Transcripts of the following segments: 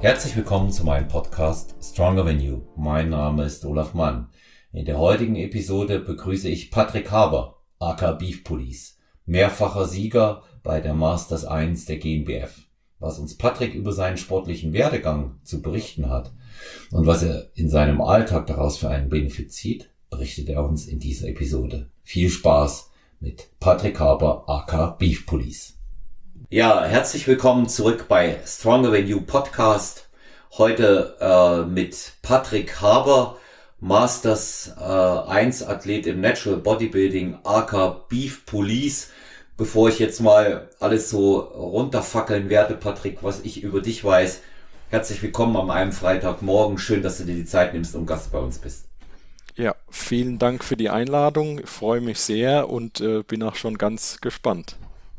Herzlich willkommen zu meinem Podcast Stronger Than You. Mein Name ist Olaf Mann. In der heutigen Episode begrüße ich Patrick Haber, aka Beef Police, mehrfacher Sieger bei der Masters 1 der GmbF. Was uns Patrick über seinen sportlichen Werdegang zu berichten hat und was er in seinem Alltag daraus für einen Benefit zieht, berichtet er uns in dieser Episode. Viel Spaß mit Patrick Haber, aka Beef Police. Ja, herzlich willkommen zurück bei Stronger Than You Podcast. Heute mit Patrick Haber, Masters 1 Athlet im Natural Bodybuilding, aka Beef Police. Bevor ich jetzt mal alles so runterfackeln werde, Patrick, was ich über dich weiß, herzlich willkommen an einem Freitagmorgen. Schön, dass du dir die Zeit nimmst und Gast bei uns bist. Ja, vielen Dank für die Einladung. Ich freue mich sehr und bin auch schon ganz gespannt.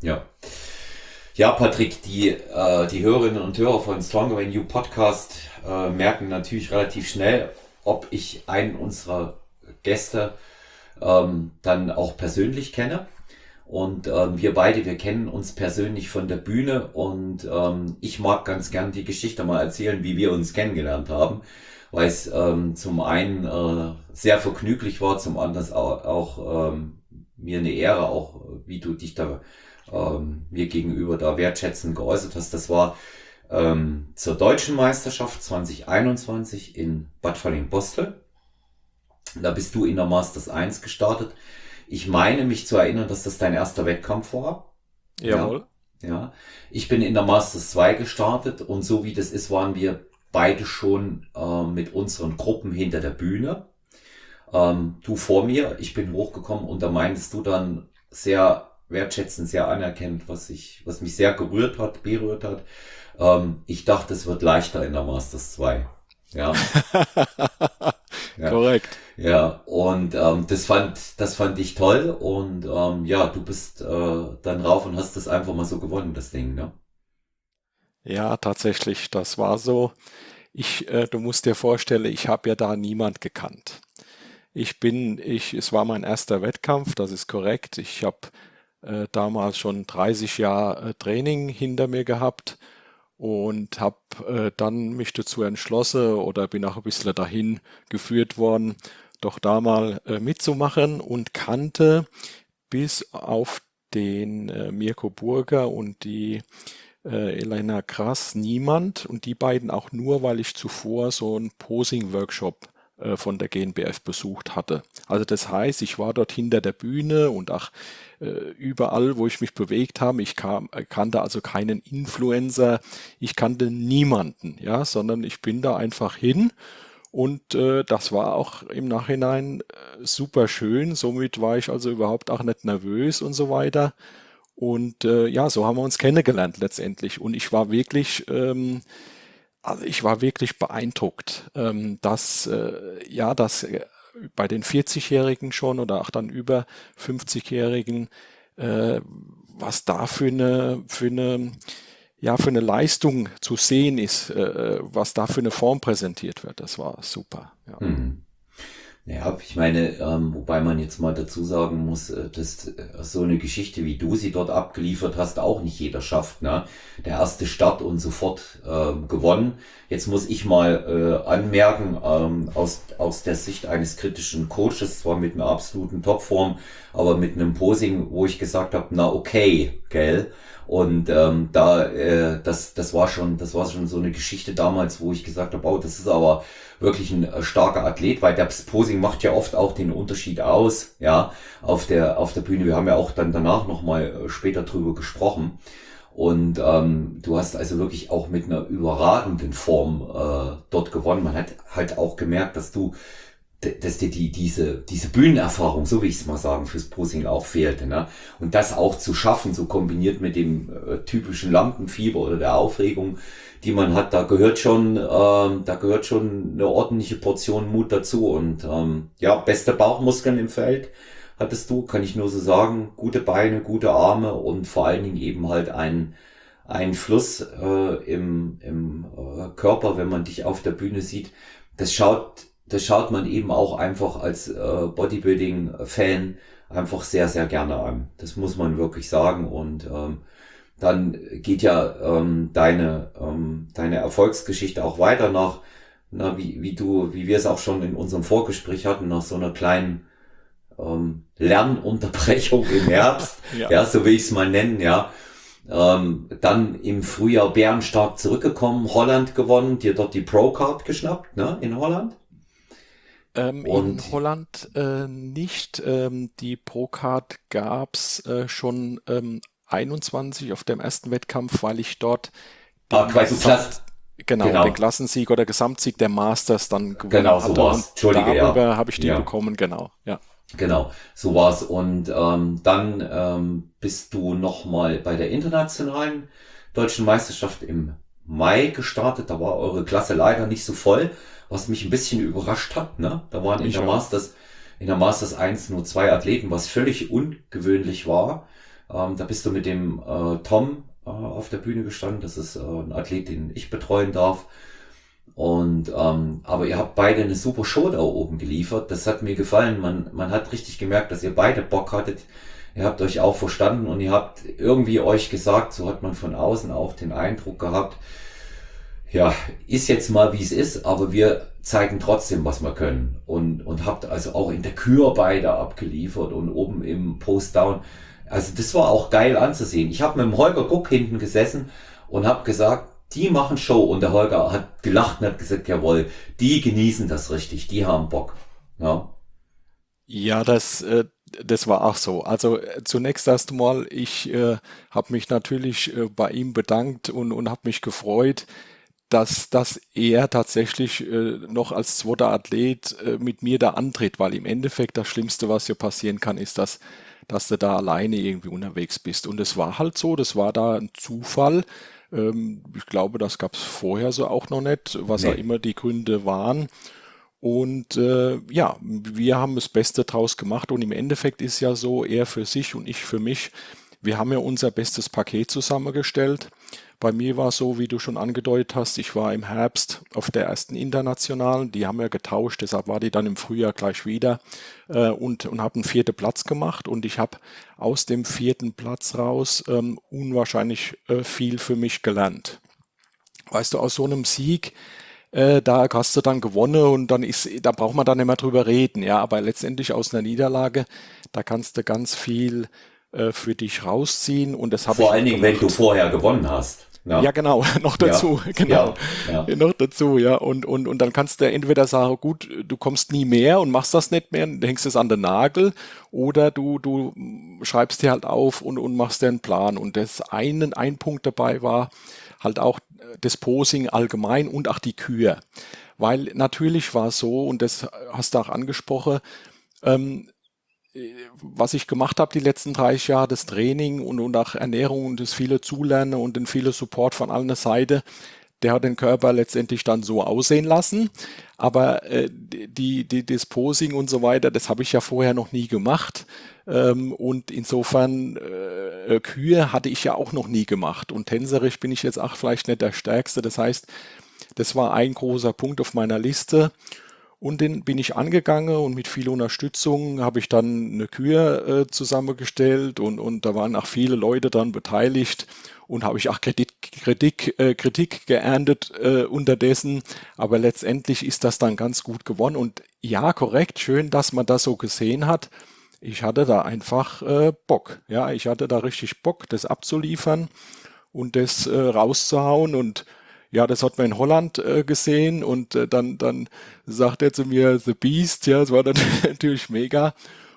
Ja, Patrick, die Hörerinnen und Hörer von Stronger Than You Podcast merken natürlich relativ schnell, ob ich einen unserer Gäste dann auch persönlich kenne. Und wir kennen uns persönlich von der Bühne und ich mag ganz gern die Geschichte mal erzählen, wie wir uns kennengelernt haben, weil es zum einen sehr vergnüglich war, zum anderen auch mir eine Ehre, auch wie du dich da mir gegenüber da wertschätzend geäußert hast. Das war zur Deutschen Meisterschaft 2021 in Bad Falling-Bostel. Da bist du in der Masters 1 gestartet. Ich meine mich zu erinnern, dass das dein erster Wettkampf war. Jawohl. Ja. Ich bin in der Masters 2 gestartet und so wie das ist, waren wir beide schon mit unseren Gruppen hinter der Bühne. Du vor mir, ich bin hochgekommen und da meintest du dann sehr wertschätzend, sehr anerkennend, was mich sehr berührt hat. Ich dachte, es wird leichter in der Masters 2. Ja. Ja. Korrekt. Ja, und das fand ich toll und du bist dann rauf und hast das einfach mal so gewonnen, das Ding, ne? Ja, tatsächlich, das war so. Du musst dir vorstellen, ich habe ja da niemand gekannt. Es war mein erster Wettkampf, das ist korrekt. Ich habe damals schon 30 Jahre Training hinter mir gehabt und habe dann mich dazu entschlossen oder bin auch ein bisschen dahin geführt worden, doch da mal mitzumachen und kannte bis auf den Mirko Burger und die Elena Krass niemand und die beiden auch nur, weil ich zuvor so einen Posing-Workshop von der GNBF besucht hatte. Also das heißt, ich war dort hinter der Bühne und auch überall, wo ich mich bewegt habe. Ich kannte also keinen Influencer, ich kannte niemanden, ja, sondern ich bin da einfach hin und das war auch im Nachhinein super schön. Somit war ich also überhaupt auch nicht nervös und so weiter. Und so haben wir uns kennengelernt letztendlich. Und ich war wirklich beeindruckt, dass bei den 40-Jährigen schon oder auch dann über 50-Jährigen, was da für eine Leistung zu sehen ist, was da für eine Form präsentiert wird. Das war super. Ja. Ja, ich meine, wobei man jetzt mal dazu sagen muss, dass so eine Geschichte, wie du sie dort abgeliefert hast, auch nicht jeder schafft, ne? Der erste Start und sofort gewonnen. Jetzt muss ich mal anmerken, aus der Sicht eines kritischen Coaches, zwar mit einer absoluten Topform, aber mit einem Posing, wo ich gesagt habe, na okay, gell? Und das war schon so eine Geschichte damals, wo ich gesagt habe, oh, das ist aber wirklich ein starker Athlet, weil das Posing macht ja oft auch den Unterschied aus, ja, auf der Bühne. Wir haben ja auch dann danach nochmal später drüber gesprochen. Und du hast also wirklich auch mit einer überragenden Form dort gewonnen. Man hat halt auch gemerkt, dass dir diese Bühnenerfahrung, so wie ich es mal sagen, fürs Posing auch fehlte, ne? Und das auch zu schaffen, so kombiniert mit dem typischen Lampenfieber oder der Aufregung, die man hat, da gehört schon eine ordentliche Portion Mut dazu. Und beste Bauchmuskeln im Feld hattest du, kann ich nur so sagen. Gute Beine, gute Arme und vor allen Dingen eben halt einen Fluss im Körper, wenn man dich auf der Bühne sieht. Das schaut man eben auch einfach als Bodybuilding-Fan einfach sehr, sehr gerne an. Das muss man wirklich sagen. Und dann geht ja deine Erfolgsgeschichte auch weiter nach, wie wir es auch schon in unserem Vorgespräch hatten, nach so einer kleinen Lernunterbrechung im Herbst, Ja. ja, so will ich es mal nennen, ja. Dann im Frühjahr bärenstark zurückgekommen, Holland gewonnen, dir dort die Pro-Card geschnappt, ne, in Holland. In Und Holland nicht. Die Procard gab's schon 21 auf dem ersten Wettkampf, weil ich dort den quasi Den genau, Klassensieg oder Gesamtsieg der Masters dann genau gewonnen so hatte war's. und Entschuldige, ja. darüber habe ich die Ja, bekommen, genau. Ja. genau, so war's. Und dann bist du nochmal bei der internationalen deutschen Meisterschaft im Mai gestartet. Da war eure Klasse leider nicht so voll, was mich ein bisschen überrascht hat. Ne? Da waren Ich auch. in der Masters 1 nur 2 Athleten, was völlig ungewöhnlich war. Da bist du mit dem Tom auf der Bühne gestanden. Das ist ein Athlet, den ich betreuen darf. Und aber ihr habt beide eine super Show da oben geliefert. Das hat mir gefallen. Man hat richtig gemerkt, dass ihr beide Bock hattet. Ihr habt euch auch verstanden und ihr habt irgendwie euch gesagt, so hat man von außen auch den Eindruck gehabt, ja, ist jetzt mal wie es ist, aber wir zeigen trotzdem, was wir können. Und habt also auch in der Kür beide abgeliefert und oben im Post-Down. Also das war auch geil anzusehen. Ich habe mit dem Holger Guck hinten gesessen und habe gesagt, die machen Show. Und der Holger hat gelacht und hat gesagt, jawohl, die genießen das richtig, die haben Bock. Ja, Ja, das war auch so. Also zunächst erst mal, ich habe mich natürlich bei ihm bedankt und habe mich gefreut, dass er tatsächlich noch als zweiter Athlet mit mir da antritt, weil im Endeffekt das Schlimmste, was hier passieren kann, ist, dass du da alleine irgendwie unterwegs bist. Und es war halt so, das war da ein Zufall. Ich glaube, das gab es vorher so auch noch nicht, was auch nee. immer die Gründe waren. Und ja, wir haben das Beste draus gemacht und im Endeffekt ist ja so, er für sich und ich für mich, wir haben ja unser bestes Paket zusammengestellt. Bei mir war es so, wie du schon angedeutet hast, ich war im Herbst auf der ersten Internationalen, die haben wir getauscht, deshalb war die dann im Frühjahr gleich wieder und habe einen vierten Platz gemacht und ich habe aus dem vierten Platz raus unwahrscheinlich viel für mich gelernt. Weißt du, aus so einem Sieg, da hast du dann gewonnen und da braucht man dann nicht mehr drüber reden, ja, aber letztendlich aus einer Niederlage, da kannst du ganz viel für dich rausziehen und das habe Vor ich allen auch Dingen, wenn du gemacht. vorher gewonnen hast. Ja, Ja, genau, noch ja, dazu, genau, ja, ja. noch dazu, ja. Und dann kannst du entweder sagen, gut, du kommst nie mehr und machst das nicht mehr, und hängst es an den Nagel, oder du schreibst dir halt auf und machst dir einen Plan. Und ein Punkt dabei war halt auch das Posing allgemein und auch die Kür. Weil natürlich war es so, und das hast du auch angesprochen, ähm, was ich gemacht habe die letzten 30 Jahre, das Training und auch Ernährung und das viele Zulernen und den viele Support von allen Seiten, der hat den Körper letztendlich dann so aussehen lassen. Aber das Posing und so weiter, das habe ich ja vorher noch nie gemacht. Und insofern Kühe hatte ich ja auch noch nie gemacht. Und tänzerisch bin ich jetzt auch vielleicht nicht der Stärkste. Das heißt, das war ein großer Punkt auf meiner Liste. Und den bin ich angegangen und mit viel Unterstützung habe ich dann eine Kür zusammengestellt und da waren auch viele Leute dann beteiligt und habe ich auch Kritik geerntet unterdessen. Aber letztendlich ist das dann ganz gut gewonnen. Und ja, korrekt, schön, dass man das so gesehen hat. Ich hatte da einfach Bock. Ja, ich hatte da richtig Bock, das abzuliefern und das rauszuhauen und ja, das hat man in Holland gesehen und dann sagt er zu mir The Beast, ja, das war dann natürlich mega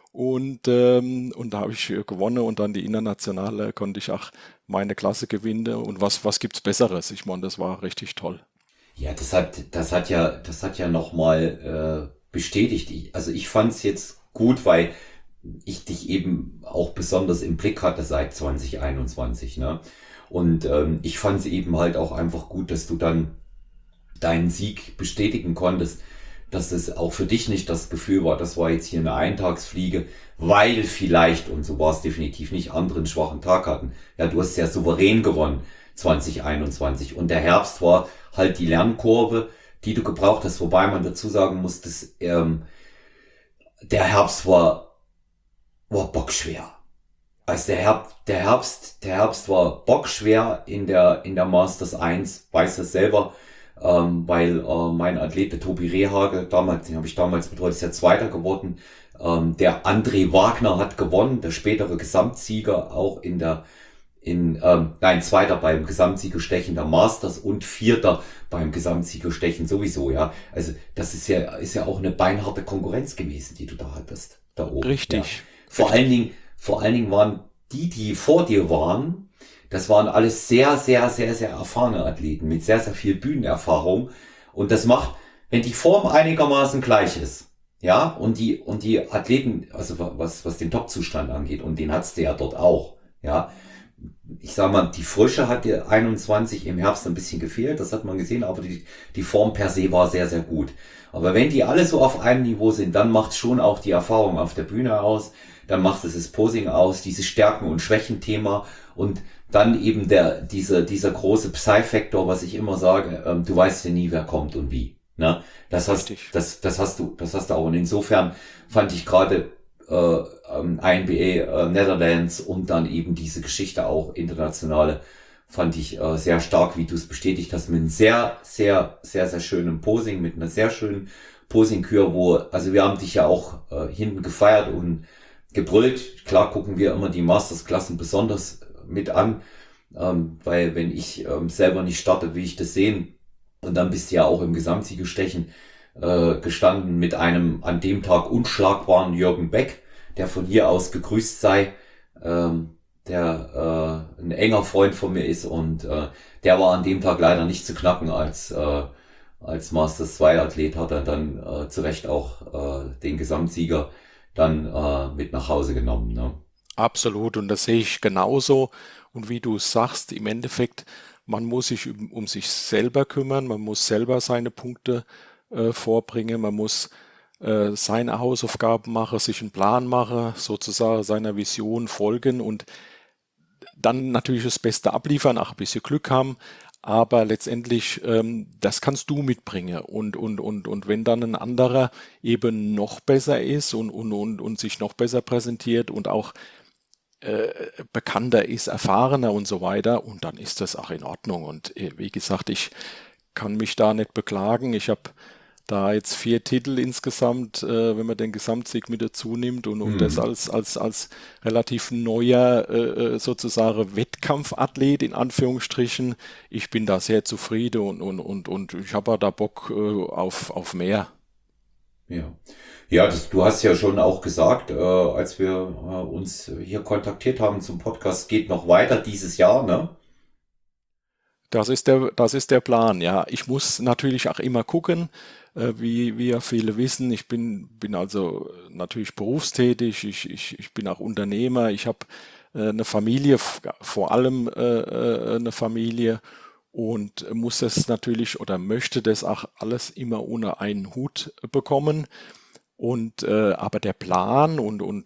und da habe ich gewonnen und dann die internationale konnte ich auch meine Klasse gewinnen und was gibt's Besseres? Ich meine, das war richtig toll. Ja, das hat ja nochmal bestätigt. Also ich fand es jetzt gut, weil ich dich eben auch besonders im Blick hatte seit 2021, ne? Und ich fand es eben halt auch einfach gut, dass du dann deinen Sieg bestätigen konntest, dass es auch für dich nicht das Gefühl war, das war jetzt hier eine Eintagsfliege, weil vielleicht, und so war es definitiv nicht, andere einen schwachen Tag hatten. Ja, du hast sehr souverän gewonnen 2021 und der Herbst war halt die Lernkurve, die du gebraucht hast, wobei man dazu sagen muss, dass der Herbst war bockschwer. Also der Herbst war bockschwer in der Masters 1, weiß es selber, weil mein Athlet, der Tobi Rehhage, damals, den habe ich damals betreut, ist ja Zweiter geworden. Der André Wagner hat gewonnen, der spätere Gesamtsieger auch Zweiter beim Gesamtsiegerstechen der Masters und Vierter beim Gesamtsiegerstechen sowieso, ja. Also das ist ja auch eine beinharte Konkurrenz gewesen, die du da hattest, da oben, ja. Richtig, Vor allen richtig. Dingen, vor allen Dingen waren die vor dir waren, das waren alles sehr, sehr, sehr, sehr erfahrene Athleten mit sehr, sehr viel Bühnenerfahrung. Und das macht, wenn die Form einigermaßen gleich ist, ja, und die Athleten, also was den Topzustand angeht, und den hat's der ja dort auch, ja, ich sag mal, die Frische hat dir 21 im Herbst ein bisschen gefehlt, das hat man gesehen, aber die Form per se war sehr, sehr gut. Aber wenn die alle so auf einem Niveau sind, dann macht schon auch die Erfahrung auf der Bühne aus, dann macht es das Posing aus, dieses Stärken- und Schwächen-Thema und dann eben dieser große Psy-Faktor, was ich immer sage, du weißt ja nie, wer kommt und wie. Ne? Richtig. Das hast du auch. Und insofern fand ich gerade INBA Netherlands und dann eben diese Geschichte auch internationale, fand ich sehr stark, wie du es bestätigt hast, mit einem sehr, sehr, sehr, sehr schönen Posing, mit einer sehr schönen Posing-Kür, also wir haben dich ja auch hinten gefeiert und gebrüllt. Klar gucken wir immer die Masters-Klassen besonders mit an, weil wenn ich selber nicht starte, will ich das sehen. Und dann bist du ja auch im Gesamtsiegerstechen gestanden mit einem an dem Tag unschlagbaren Jürgen Beck, der von hier aus gegrüßt sei, der ein enger Freund von mir ist und der war an dem Tag leider nicht zu knacken als Masters 2 Athlet, hat er dann zu Recht auch den Gesamtsieger dann mit nach Hause genommen. Ne? Absolut, und das sehe ich genauso. Und wie du sagst, im Endeffekt, man muss sich um sich selber kümmern, man muss selber seine Punkte vorbringen, man muss seine Hausaufgaben machen, sich einen Plan machen, sozusagen seiner Vision folgen und dann natürlich das Beste abliefern, auch ein bisschen Glück haben, aber letztendlich, das kannst du mitbringen. Und wenn dann ein anderer eben noch besser ist und sich noch besser präsentiert und auch bekannter ist, erfahrener und so weiter, und dann ist das auch in Ordnung. Und wie gesagt, ich kann mich da nicht beklagen. Ich habe da jetzt 4 Titel insgesamt, wenn man den Gesamtsieg mit dazu nimmt und das Hm. als relativ neuer sozusagen Wettkampfathlet in Anführungsstrichen. Ich bin da sehr zufrieden und ich habe da Bock auf mehr. Ja, ja, du hast ja schon auch gesagt, als wir uns hier kontaktiert haben zum Podcast, geht noch weiter dieses Jahr, ne? Das ist der Plan, ja. Ich muss natürlich auch immer gucken, wie ja viele wissen. Ich bin also natürlich berufstätig, ich bin auch Unternehmer, ich habe eine Familie, vor allem eine Familie und muss das natürlich oder möchte das auch alles immer unter einen Hut bekommen. Und aber der Plan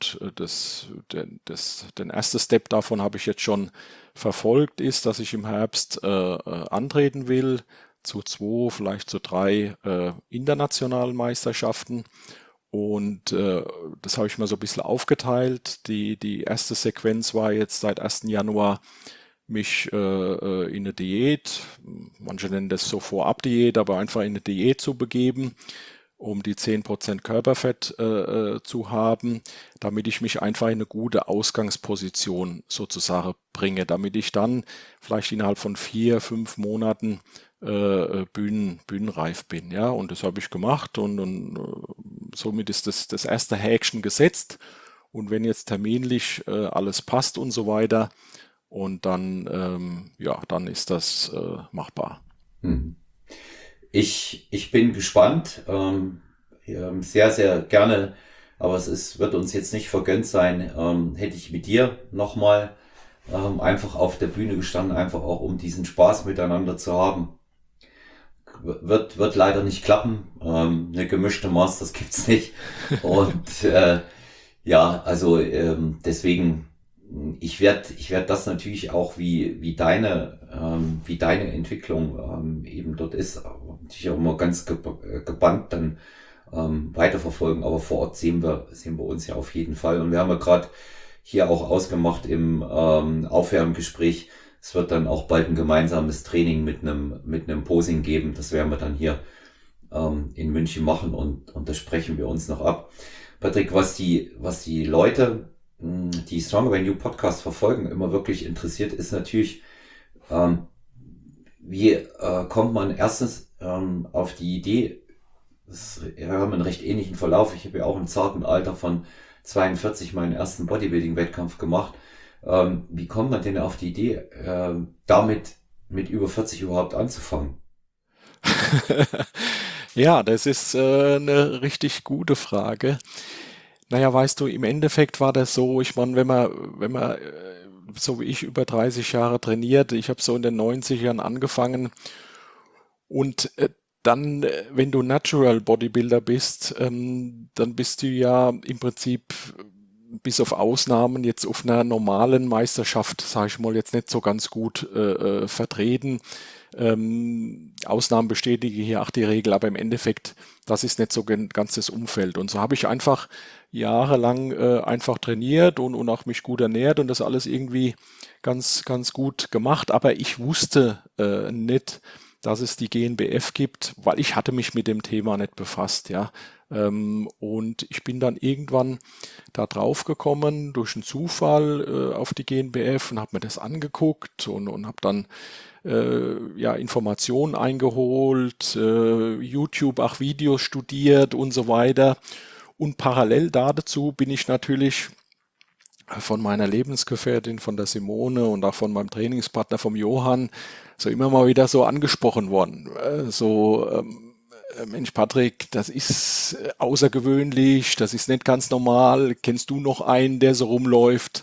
den ersten Step davon habe ich jetzt schon verfolgt, ist, dass ich im Herbst antreten will zu 2, vielleicht zu 3 internationalen Meisterschaften. Und das habe ich mal so ein bisschen aufgeteilt. Die erste Sequenz war jetzt seit 1. Januar mich in eine Diät, manche nennen das so Vorab-Diät, aber einfach in eine Diät zu begeben, um die 10% Körperfett zu haben, damit ich mich einfach in eine gute Ausgangsposition sozusagen bringe, damit ich dann vielleicht innerhalb von 4, 5 Monaten bühnenreif bin. Ja, und das habe ich gemacht und somit ist das erste Häkchen gesetzt. Und wenn jetzt terminlich alles passt und so weiter, und dann, ja, dann ist das machbar. Hm. Ich bin gespannt, sehr, sehr gerne, aber wird uns jetzt nicht vergönnt sein, hätte ich mit dir nochmal einfach auf der Bühne gestanden, einfach auch um diesen Spaß miteinander zu haben. Wird leider nicht klappen. Eine gemischte Masters gibt's nicht. Und ja, also deswegen, ich werd das natürlich auch wie deine Entwicklung eben dort ist, natürlich auch immer ganz gebannt dann weiterverfolgen. Aber vor Ort sehen wir uns ja auf jeden Fall. Und wir haben ja gerade hier auch ausgemacht im Aufwärmgespräch. Es wird dann auch bald ein gemeinsames Training mit einem Posing geben. Das werden wir dann hier in München machen und das sprechen wir uns noch ab. Patrick, was die Leute, die Stronger Than You Podcast verfolgen, immer wirklich interessiert, ist natürlich, wie kommt man erstens auf die Idee, wir haben einen recht ähnlichen Verlauf. Ich habe ja auch im zarten Alter von 42 meinen ersten Bodybuilding-Wettkampf gemacht. Wie kommt man denn auf die Idee, damit mit über 40 überhaupt anzufangen? Ja, das ist eine richtig gute Frage. Naja, weißt du, im Endeffekt war das so, ich meine, wenn man so wie ich über 30 Jahre trainiert, ich habe so in den 90ern angefangen und dann, wenn du Natural Bodybuilder bist, dann bist du ja im Prinzip bis auf Ausnahmen jetzt auf einer normalen Meisterschaft, sage ich mal, jetzt nicht so ganz gut vertreten. Ausnahmen bestätigen hier auch die Regel, aber im Endeffekt, das ist nicht so ganz das Umfeld. Und so habe ich einfach jahrelang einfach trainiert und auch mich gut ernährt und das alles irgendwie ganz gut gemacht. Aber ich wusste nicht, dass es die GNBF gibt, weil ich hatte mich mit dem Thema nicht befasst, ja. Und ich bin dann irgendwann da drauf gekommen durch einen Zufall auf die GNBF und habe mir das angeguckt und habe dann ja, Informationen eingeholt, YouTube auch Videos studiert und so weiter. Und parallel dazu bin ich natürlich von meiner Lebensgefährtin, von der Simone und auch von meinem Trainingspartner, vom Johann, so immer mal wieder so angesprochen worden. Mensch, Patrick, das ist außergewöhnlich, das ist nicht ganz normal. Kennst du noch einen, der so rumläuft?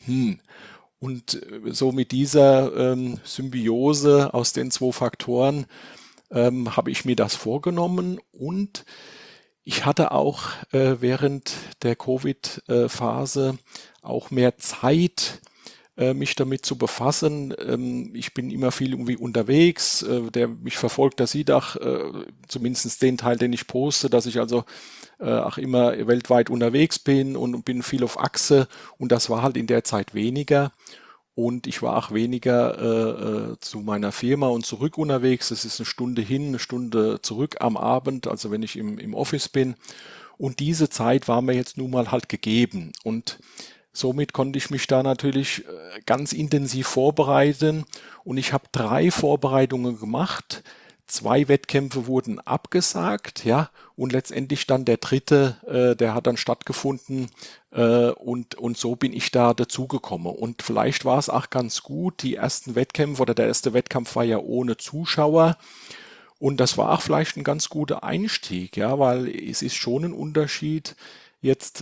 Und so mit dieser Symbiose aus den zwei Faktoren habe ich mir das vorgenommen und ich hatte auch während der Covid-Phase auch mehr Zeit, mich damit zu befassen. Ich bin immer viel irgendwie unterwegs. Der mich verfolgt, der sieht auch zumindest den Teil, den ich poste, dass ich also auch immer weltweit unterwegs bin und bin viel auf Achse. Und das war halt in der Zeit weniger. Und ich war auch weniger zu meiner Firma und zurück unterwegs. Das ist eine Stunde hin, eine Stunde zurück am Abend, also wenn ich im Office bin. Und diese Zeit war mir jetzt nun mal halt gegeben. Und somit konnte ich mich da natürlich ganz intensiv vorbereiten. Und ich habe 3 Vorbereitungen gemacht. 2 Wettkämpfe wurden abgesagt, ja, und letztendlich dann der dritte, der hat dann stattgefunden und so bin ich da dazugekommen. Und vielleicht war es auch ganz gut, die ersten Wettkämpfe oder der erste Wettkampf war ja ohne Zuschauer und das war auch vielleicht ein ganz guter Einstieg, ja, weil es ist schon ein Unterschied, jetzt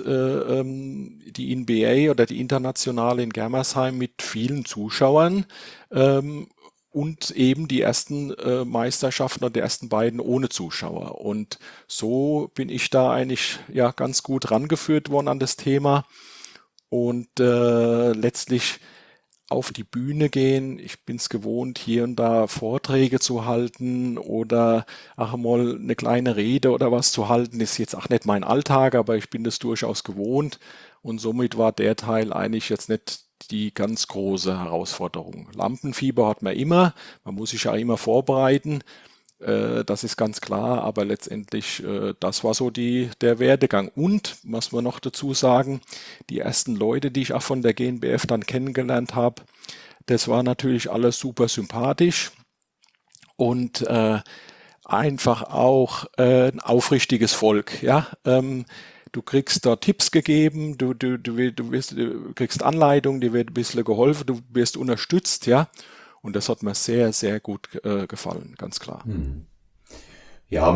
die NBA oder die Internationale in Germersheim mit vielen Zuschauern und eben die ersten Meisterschaften oder die ersten beiden ohne Zuschauer. Und so bin ich da eigentlich ja ganz gut rangeführt worden an das Thema und letztlich auf die Bühne gehen. Ich bin es gewohnt, hier und da Vorträge zu halten oder auch mal eine kleine Rede oder was zu halten. Ist jetzt auch nicht mein Alltag, aber ich bin das durchaus gewohnt und somit war der Teil eigentlich jetzt nicht die ganz große Herausforderung. Lampenfieber hat man immer, man muss sich ja immer vorbereiten, das ist ganz klar, aber letztendlich, das war so der Werdegang. Und, was wir noch dazu sagen, die ersten Leute, die ich auch von der GNBF dann kennengelernt habe, das war natürlich alles super sympathisch und einfach auch ein aufrichtiges Volk, ja. Du kriegst da Tipps gegeben, du kriegst Anleitungen, dir wird ein bisschen geholfen, du wirst unterstützt, ja. Und das hat mir sehr, sehr gut gefallen, ganz klar. Ja,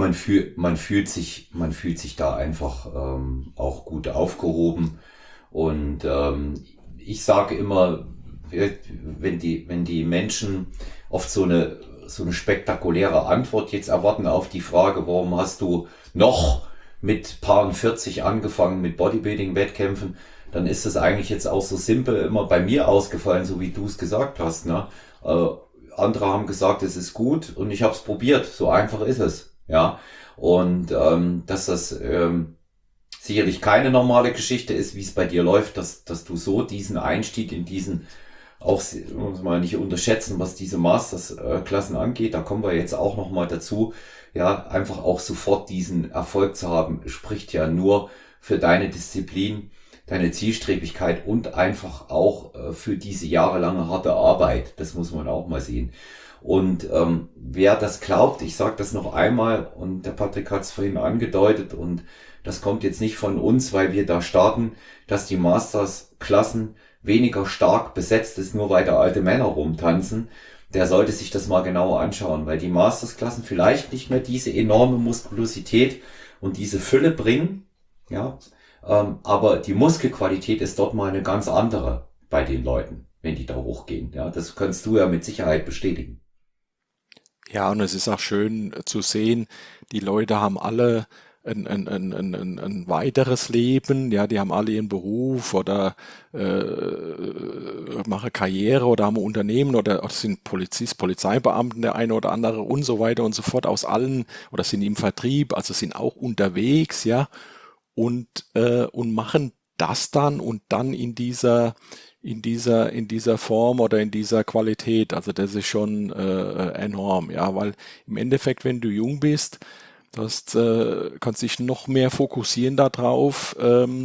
man fühlt sich da einfach auch gut aufgehoben. Und ich sage immer, wenn die Menschen oft so eine spektakuläre Antwort jetzt erwarten auf die Frage, warum hast du noch mit Paaren 40 angefangen mit Bodybuilding-Wettkämpfen, dann ist es eigentlich jetzt auch so simpel immer bei mir ausgefallen, so wie du es gesagt hast. Ne? Andere haben gesagt, es ist gut und ich habe es probiert. So einfach ist es. Ja, und dass das sicherlich keine normale Geschichte ist, wie es bei dir läuft, dass du so diesen Einstieg in diesen, auch muss man nicht unterschätzen, was diese Masters-Klassen angeht, da kommen wir jetzt auch nochmal dazu, ja, einfach auch sofort diesen Erfolg zu haben, spricht ja nur für deine Disziplin, deine Zielstrebigkeit und einfach auch für diese jahrelange harte Arbeit. Das muss man auch mal sehen. Und wer das glaubt, ich sage das noch einmal und der Patrick hat es vorhin angedeutet und das kommt jetzt nicht von uns, weil wir da starten, dass die Masters-Klassen weniger stark besetzt ist, nur weil da alte Männer rumtanzen. Der sollte sich das mal genauer anschauen, weil die Masters-Klassen vielleicht nicht mehr diese enorme Muskulosität und diese Fülle bringen, ja, aber die Muskelqualität ist dort mal eine ganz andere bei den Leuten, wenn die da hochgehen. Ja, das kannst du ja mit Sicherheit bestätigen. Ja, und es ist auch schön zu sehen, die Leute haben alle ein weiteres Leben, ja, die haben alle ihren Beruf oder machen Karriere oder haben ein Unternehmen oder sind Polizeibeamten, der eine oder andere und so weiter und so fort aus allen oder sind im Vertrieb, also sind auch unterwegs, ja, und machen das dann und dann in dieser Form oder in dieser Qualität. Also das ist schon enorm, ja, weil im Endeffekt, wenn du jung bist, kannst dich noch mehr fokussieren darauf.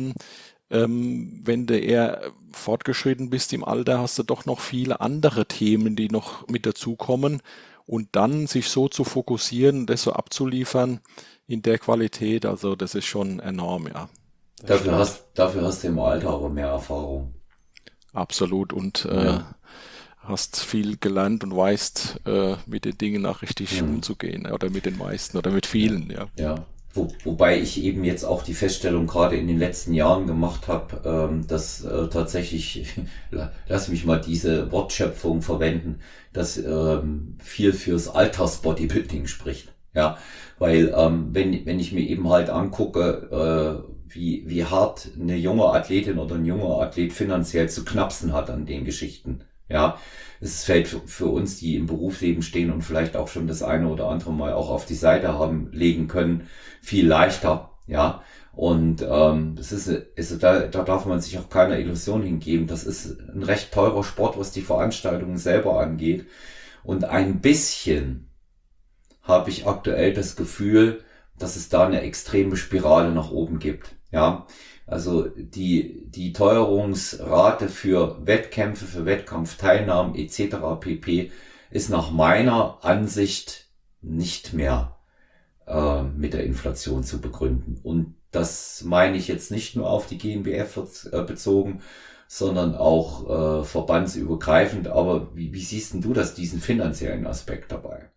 Wenn du eher fortgeschritten bist im Alter, hast du doch noch viele andere Themen, die noch mit dazukommen. Und dann sich so zu fokussieren und das so abzuliefern in der Qualität, also das ist schon enorm, ja. Das stimmt. Dafür hast du im Alter aber mehr Erfahrung. Absolut. Und Ja. hast viel gelernt und weißt, mit den Dingen auch richtig Hm. umzugehen, oder mit den meisten oder mit Ja, vielen, ja. ja. Wobei ich eben jetzt auch die Feststellung gerade in den letzten Jahren gemacht habe, dass tatsächlich, lass mich mal diese Wortschöpfung verwenden, dass viel fürs Alltagsbodybuilding spricht. Ja, weil wenn ich mir eben halt angucke, wie hart eine junge Athletin oder ein junger Athlet finanziell zu knapsen hat an den Geschichten, ja, es fällt für uns, die im Berufsleben stehen und vielleicht auch schon das eine oder andere Mal auch auf die Seite haben legen können, viel leichter, ja. Und da darf man sich auch keiner Illusion hingeben. Das ist ein recht teurer Sport, was die Veranstaltungen selber angeht. Und ein bisschen habe ich aktuell das Gefühl, dass es da eine extreme Spirale nach oben gibt. Ja, also die Teuerungsrate für Wettkämpfe, für Wettkampfteilnahmen etc. pp. Ist nach meiner Ansicht nicht mehr mit der Inflation zu begründen. Und das meine ich jetzt nicht nur auf die GmbF bezogen, sondern auch verbandsübergreifend. Aber wie siehst denn du das, diesen finanziellen Aspekt dabei?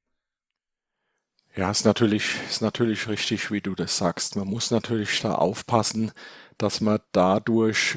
Ja, ist natürlich richtig, wie du das sagst. Man muss natürlich da aufpassen, dass man dadurch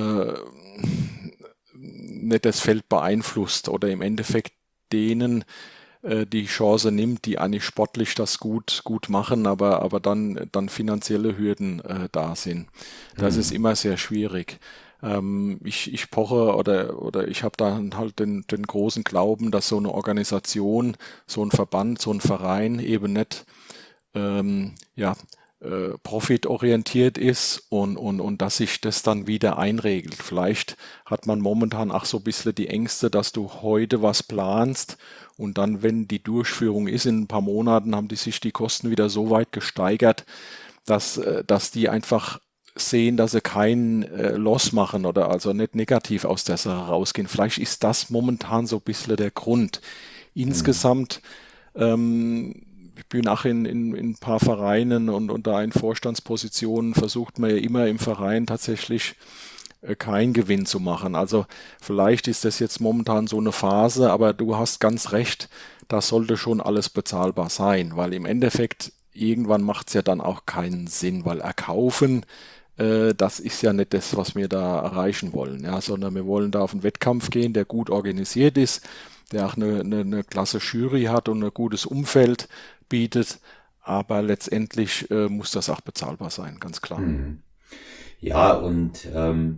nicht das Feld beeinflusst oder im Endeffekt denen die Chance nimmt, die eigentlich sportlich das gut machen, aber dann finanzielle Hürden da sind. Das ist Hm. immer sehr schwierig. Ich poche oder ich habe da halt den großen Glauben, dass so eine Organisation, so ein Verband, so ein Verein eben nicht ja, profitorientiert ist und dass sich das dann wieder einregelt. Vielleicht hat man momentan auch so ein bisschen die Ängste, dass du heute was planst und dann, wenn die Durchführung ist, in ein paar Monaten haben sich die Kosten wieder so weit gesteigert, dass die einfach sehen, dass sie keinen Loss machen oder also nicht negativ aus der Sache rausgehen. Vielleicht ist das momentan so ein bisschen der Grund. Hm. Insgesamt ich bin auch in ein paar Vereinen und da in Vorstandspositionen versucht man ja immer im Verein tatsächlich keinen Gewinn zu machen. Also vielleicht ist das jetzt momentan so eine Phase, aber du hast ganz recht, da sollte schon alles bezahlbar sein, weil im Endeffekt irgendwann macht es ja dann auch keinen Sinn, weil erkaufen, das ist ja nicht das, was wir da erreichen wollen, ja, sondern wir wollen da auf einen Wettkampf gehen, der gut organisiert ist, der auch eine klasse Jury hat und ein gutes Umfeld bietet, aber letztendlich muss das auch bezahlbar sein, ganz klar. Hm. Ja, und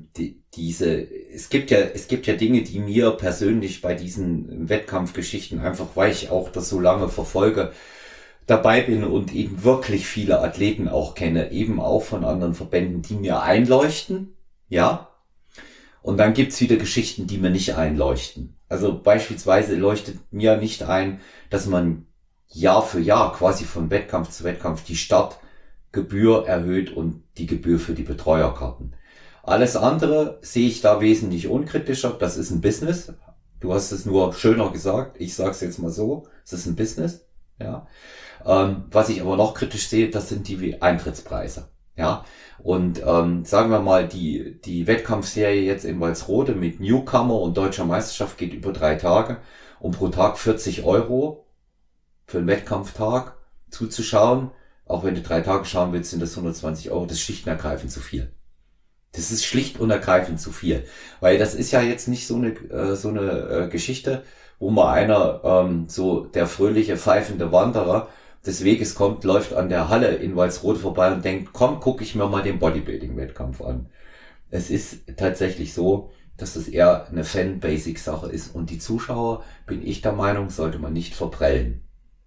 es gibt ja Dinge, die mir persönlich bei diesen Wettkampfgeschichten einfach, weil ich auch das so lange verfolge, dabei bin und eben wirklich viele Athleten auch kenne, eben auch von anderen Verbänden, die mir einleuchten, ja. Und dann gibt's wieder Geschichten, die mir nicht einleuchten. Also beispielsweise leuchtet mir nicht ein, dass man Jahr für Jahr quasi von Wettkampf zu Wettkampf die Startgebühr erhöht und die Gebühr für die Betreuerkarten. Alles andere sehe ich da wesentlich unkritischer. Das ist ein Business. Du hast es nur schöner gesagt. Ich sage es jetzt mal so. Es ist ein Business. Ja. Was ich aber noch kritisch sehe, das sind die Eintrittspreise. Ja. Und sagen wir mal, die Wettkampfserie jetzt in Walsrode mit Newcomer und deutscher Meisterschaft geht über 3 Tage und pro Tag 40 Euro für einen Wettkampftag zuzuschauen. Auch wenn du 3 Tage schauen willst, sind das 120 Euro. Das ist schlicht und ergreifend zu viel. Das ist schlicht und ergreifend zu viel. Weil das ist ja jetzt nicht so eine Geschichte, wo mal einer, so der fröhliche, pfeifende Wanderer des Weges kommt, läuft an der Halle in Walsrode vorbei und denkt, komm, gucke ich mir mal den Bodybuilding-Wettkampf an. Es ist tatsächlich so, dass das eher eine Fan-Basic-Sache ist. Und die Zuschauer, bin ich der Meinung, sollte man nicht verprellen.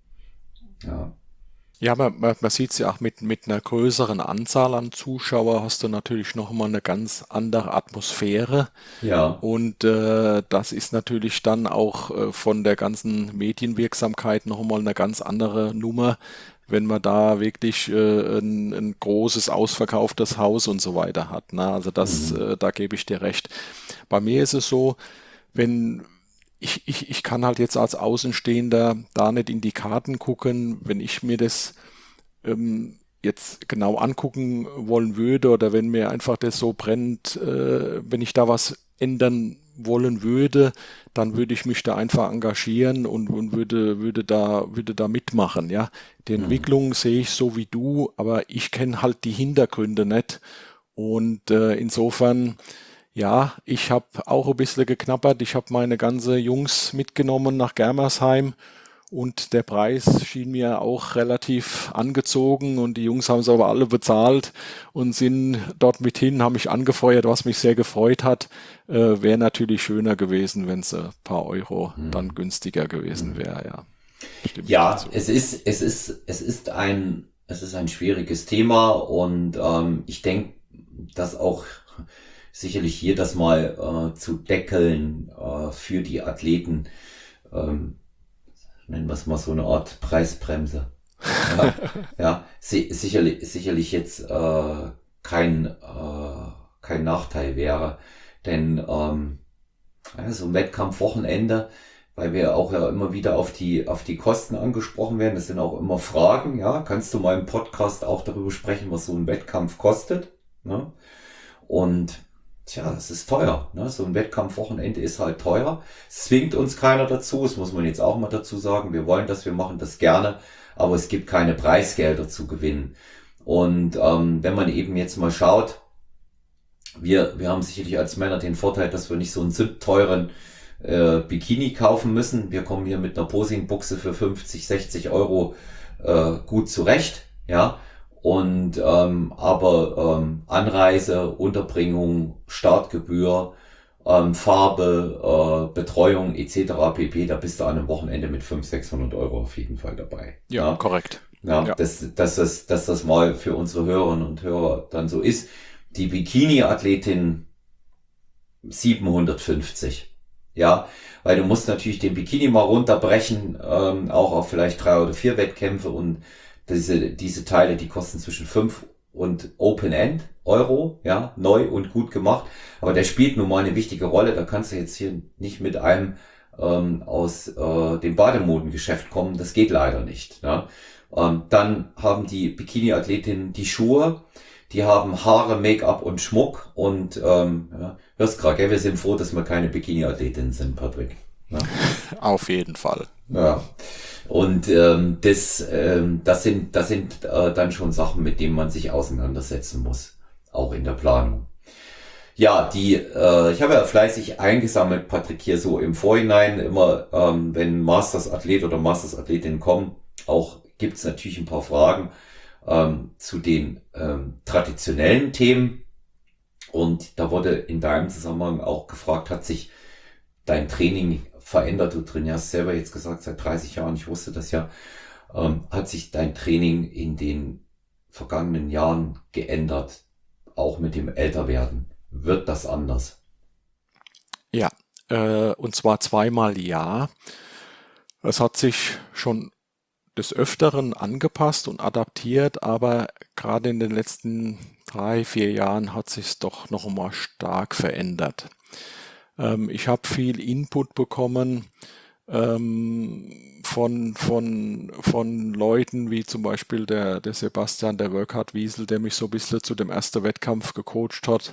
Ja. Ja, man sieht es ja auch mit einer größeren Anzahl an Zuschauer hast du natürlich nochmal eine ganz andere Atmosphäre. Ja. Und das ist natürlich dann auch von der ganzen Medienwirksamkeit nochmal eine ganz andere Nummer, wenn man da wirklich ein großes ausverkauftes Haus und so weiter hat. Ne? Also da gebe ich dir recht. Bei mir ist es so, wenn ich kann halt jetzt als Außenstehender da nicht in die Karten gucken, wenn ich mir das jetzt genau angucken wollen würde oder wenn mir einfach das so brennt, wenn ich da was ändern wollen würde, dann würde ich mich da einfach engagieren und würde da mitmachen, ja. Die Entwicklung sehe ich so wie du, aber ich kenne halt die Hintergründe nicht und insofern ja, ich habe auch ein bisschen geknabbert. Ich habe meine ganze Jungs mitgenommen nach Germersheim und der Preis schien mir auch relativ angezogen und die Jungs haben es aber alle bezahlt und sind dort mit hin, haben mich angefeuert, was mich sehr gefreut hat. Wäre natürlich schöner gewesen, wenn es ein paar Euro dann günstiger gewesen wäre, ja. Stimme ich Ja, dazu. es ist ein schwieriges Thema und ich denke, dass auch sicherlich hier das mal zu deckeln für die Athleten, nennen wir es mal so eine Art Preisbremse. Ja, ja, sicherlich jetzt kein Nachteil wäre, denn ja, so ein Wettkampfwochenende, weil wir auch ja immer wieder auf die Kosten angesprochen werden, das sind auch immer Fragen, ja, kannst du mal im Podcast auch darüber sprechen, was so ein Wettkampf kostet, ne? Und tja, es ist teuer, ne? So ein Wettkampfwochenende ist halt teuer. Es zwingt uns keiner dazu, das muss man jetzt auch mal dazu sagen. Wir wollen das, wir machen das gerne, aber es gibt keine Preisgelder zu gewinnen. Und wenn man eben jetzt mal schaut, wir haben sicherlich als Männer den Vorteil, dass wir nicht so einen sündteuren Bikini kaufen müssen. Wir kommen hier mit einer Posingbuchse für 50, 60 Euro gut zurecht, ja. Und aber Anreise, Unterbringung, Startgebühr, Farbe, Betreuung etc. pp. Da bist du an einem Wochenende mit 500, 600 Euro auf jeden Fall dabei. Ja, korrekt. Ja, Ja. dass das mal für unsere Hörerinnen und Hörer dann so ist. Die Bikini-Athletin 750. Ja, weil du musst natürlich den Bikini mal runterbrechen, auch auf vielleicht 3 oder 4 Wettkämpfe und diese Teile, die kosten zwischen 5 und Open End Euro, ja, neu und gut gemacht. Aber der spielt nun mal eine wichtige Rolle. Da kannst du jetzt hier nicht mit einem aus dem Bademodengeschäft kommen. Das geht leider nicht. Ne? Dann haben die Bikini-Athletinnen die Schuhe. Die haben Haare, Make-up und Schmuck und ja, hörst gerade, gell? Wir sind froh, dass wir keine Bikini-Athletinnen sind, Patrick. Ja. Auf jeden Fall. Ja. Und das sind dann schon Sachen, mit denen man sich auseinandersetzen muss, auch in der Planung. Ja, ich habe ja fleißig eingesammelt, Patrick, hier so im Vorhinein immer, wenn Masters-Athlet oder Masters-Athletin kommen, auch gibt's natürlich ein paar Fragen zu den traditionellen Themen. Und da wurde in deinem Zusammenhang auch gefragt, hat sich dein Training verändert? Du trainierst selber jetzt gesagt seit 30 Jahren, ich wusste das ja. Hat sich dein Training in den vergangenen Jahren geändert, auch mit dem Älterwerden? Wird das anders? Ja, und zwar zweimal ja. Es hat sich schon des Öfteren angepasst und adaptiert, aber gerade in den letzten 3, 4 Jahren hat sich es doch noch mal stark verändert. Ich habe viel Input bekommen von Leuten wie zum Beispiel der Sebastian, der Workhard Wiesel, der mich so ein bisschen zu dem ersten Wettkampf gecoacht hat.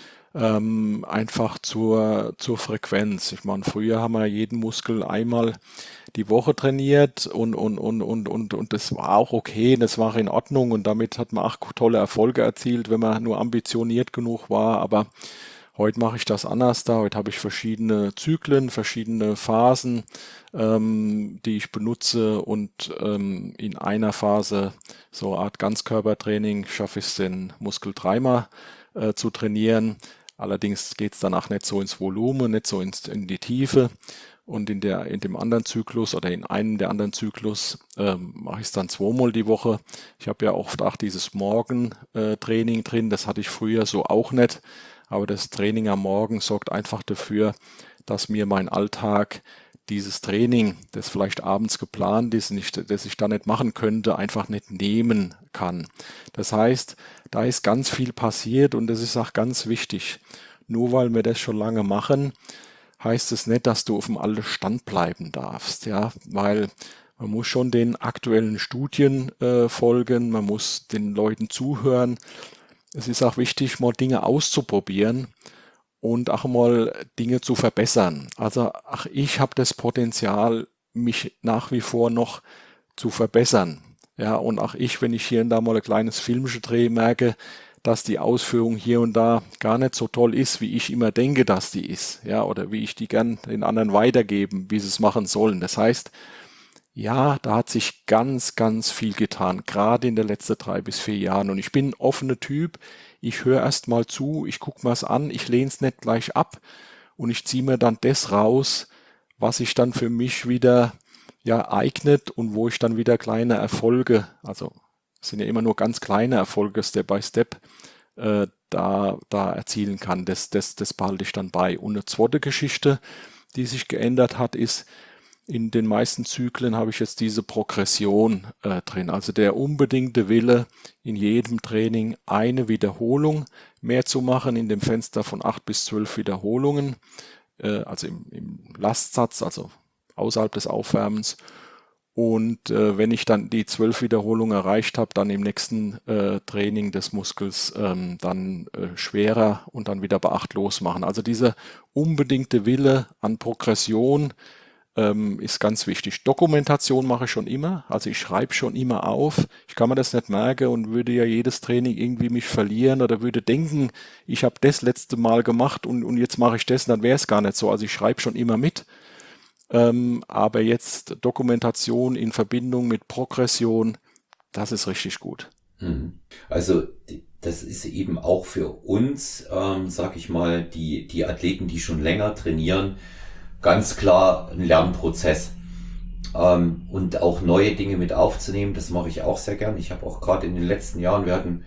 Einfach zur Frequenz. Ich meine, früher haben wir jeden Muskel einmal die Woche trainiert und das war auch okay, das war in Ordnung und damit hat man auch tolle Erfolge erzielt, wenn man nur ambitioniert genug war. Aber heute mache ich das anders da. Heute habe ich verschiedene Zyklen, verschiedene Phasen, die ich benutze und in einer Phase, so eine Art Ganzkörpertraining, schaffe ich es, den Muskel dreimal zu trainieren. Allerdings geht es danach nicht so ins Volumen, nicht so in die Tiefe. Und in dem anderen Zyklus oder in einem der anderen Zyklus mache ich es dann zweimal die Woche. Ich habe ja oft auch dieses Morgentraining drin. Das hatte ich früher so auch nicht. Aber das Training am Morgen sorgt einfach dafür, dass mir mein Alltag dieses Training, das vielleicht abends geplant ist, das ich da nicht machen könnte, einfach nicht nehmen kann. Das heißt, da ist ganz viel passiert und das ist auch ganz wichtig. Nur weil wir das schon lange machen, heißt es nicht, dass du auf dem alten Stand bleiben darfst, ja, weil man muss schon den aktuellen Studien folgen, man muss den Leuten zuhören. Es ist auch wichtig, mal Dinge auszuprobieren und auch mal Dinge zu verbessern. Also auch ich habe das Potenzial, mich nach wie vor noch zu verbessern. Ja, und auch ich, wenn ich hier und da mal ein kleines Filmchen drehe, merke, dass die Ausführung hier und da gar nicht so toll ist, wie ich immer denke, dass die ist. Ja, oder wie ich die gern den anderen weitergeben, wie sie es machen sollen. Das heißt, ja, da hat sich ganz, ganz viel getan, gerade in den letzten 3 bis 4 Jahren. Und ich bin ein offener Typ. Ich höre erst mal zu, ich gucke mir es an, ich lehne es nicht gleich ab und ich ziehe mir dann das raus, was sich dann für mich wieder ja eignet und wo ich dann wieder kleine Erfolge, also es sind ja immer nur ganz kleine Erfolge, Step by Step, da erzielen kann. Das behalte ich dann bei. Und eine zweite Geschichte, die sich geändert hat, ist, in den meisten Zyklen habe ich jetzt diese Progression drin. Also der unbedingte Wille, in jedem Training eine Wiederholung mehr zu machen, in dem Fenster von 8 bis 12 Wiederholungen, also im Lastsatz, also außerhalb des Aufwärmens. Und wenn ich dann die 12 Wiederholungen erreicht habe, dann im nächsten Training des Muskels dann schwerer und dann wieder bei 8 losmachen. Also dieser unbedingte Wille an Progression ist ganz wichtig. Dokumentation mache ich schon immer, also ich schreibe schon immer auf. Ich kann mir das nicht merken und würde ja jedes Training irgendwie mich verlieren oder würde denken, ich habe das letzte Mal gemacht und jetzt mache ich das, dann wäre es gar nicht so. Also ich schreibe schon immer mit. Aber jetzt Dokumentation in Verbindung mit Progression, das ist richtig gut. Also das ist eben auch für uns, sag ich mal, die Athleten, die schon länger trainieren, ganz klar ein Lernprozess. Und auch neue Dinge mit aufzunehmen, das mache ich auch sehr gern. Ich habe auch gerade in den letzten Jahren, wir hatten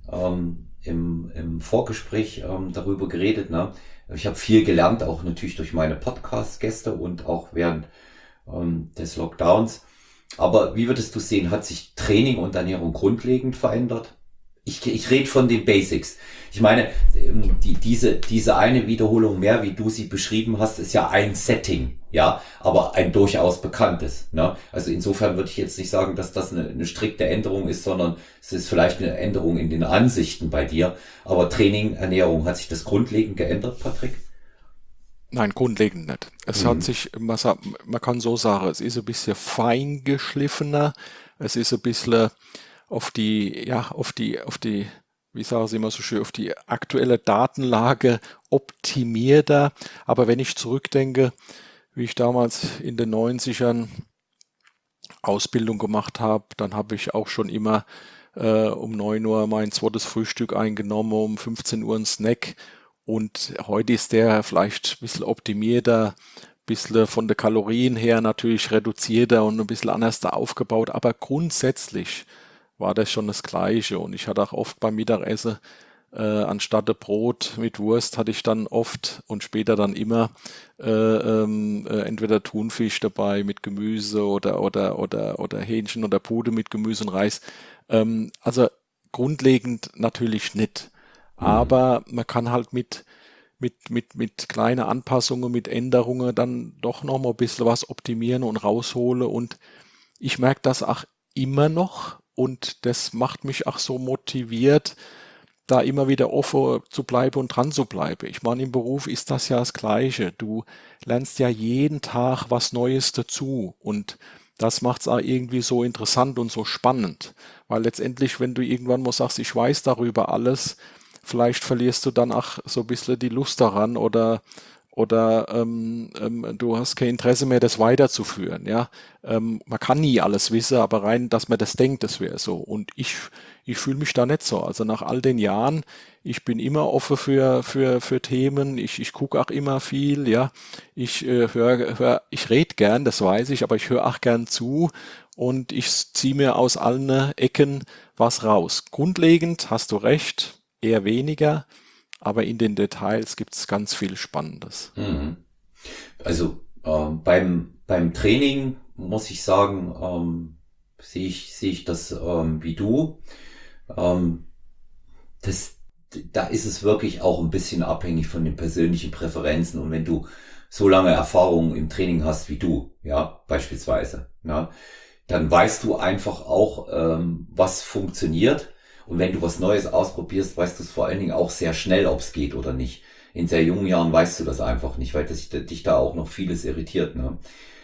im Vorgespräch darüber geredet, ne? Ich habe viel gelernt, auch natürlich durch meine Podcast-Gäste und auch während des Lockdowns. Aber wie würdest du sehen, hat sich Training und Ernährung grundlegend verändert? Ich rede von den Basics. Ich meine, diese eine Wiederholung mehr, wie du sie beschrieben hast, ist ja ein Setting, ja, aber ein durchaus bekanntes. Ne? Also insofern würde ich jetzt nicht sagen, dass das eine strikte Änderung ist, sondern es ist vielleicht eine Änderung in den Ansichten bei dir. Aber Training, Ernährung, hat sich das grundlegend geändert, Patrick? Nein, grundlegend nicht. Es hat Mhm. sich, man kann so sagen, es ist ein bisschen feingeschliffener, es ist ein bisschen auf die, wie sagen Sie immer so schön, auf die aktuelle Datenlage optimierter. Aber wenn ich zurückdenke, wie ich damals in den 90ern Ausbildung gemacht habe, dann habe ich auch schon immer um 9 Uhr mein zweites Frühstück eingenommen, um 15 Uhr ein Snack. Und heute ist der vielleicht ein bisschen optimierter, bisschen von den Kalorien her natürlich reduzierter und ein bisschen anders da aufgebaut, aber grundsätzlich war das schon das Gleiche. Und ich hatte auch oft beim Mittagessen, anstatt der Brot mit Wurst, hatte ich dann oft und später dann immer entweder Thunfisch dabei mit Gemüse oder Hähnchen oder Pude mit Gemüse und Reis. Also grundlegend natürlich nicht. Mhm. Aber man kann halt mit kleinen Anpassungen, mit Änderungen dann doch noch mal ein bisschen was optimieren und rausholen. Und ich merke das auch immer noch und das macht mich auch so motiviert, da immer wieder offen zu bleiben und dran zu bleiben. Ich meine, im Beruf ist das ja das Gleiche. Du lernst ja jeden Tag was Neues dazu und das macht es auch irgendwie so interessant und so spannend. Weil letztendlich, wenn du irgendwann mal sagst, ich weiß darüber alles, vielleicht verlierst du dann auch so ein bisschen die Lust daran oder du hast kein Interesse mehr, das weiterzuführen. Ja, man kann nie alles wissen, aber rein, dass man das denkt, das wäre so. Und ich fühle mich da nicht so. Also nach all den Jahren, ich bin immer offen für Themen. Ich gucke auch immer viel. Ja, ich rede gern, das weiß ich, aber ich höre auch gern zu und ich ziehe mir aus allen Ecken was raus. Grundlegend hast du recht, eher weniger. Aber in den Details gibt es ganz viel Spannendes. Mhm. Also beim Training muss ich sagen, sehe ich das wie du. Ähm, das, Da ist es wirklich auch ein bisschen abhängig von den persönlichen Präferenzen. Und wenn du so lange Erfahrung im Training hast wie du, ja, beispielsweise, ja, dann weißt du einfach auch, was funktioniert. Und wenn du was Neues ausprobierst, weißt du es vor allen Dingen auch sehr schnell, ob es geht oder nicht. In sehr jungen Jahren weißt du das einfach nicht, weil dich da auch noch vieles irritiert. Ne?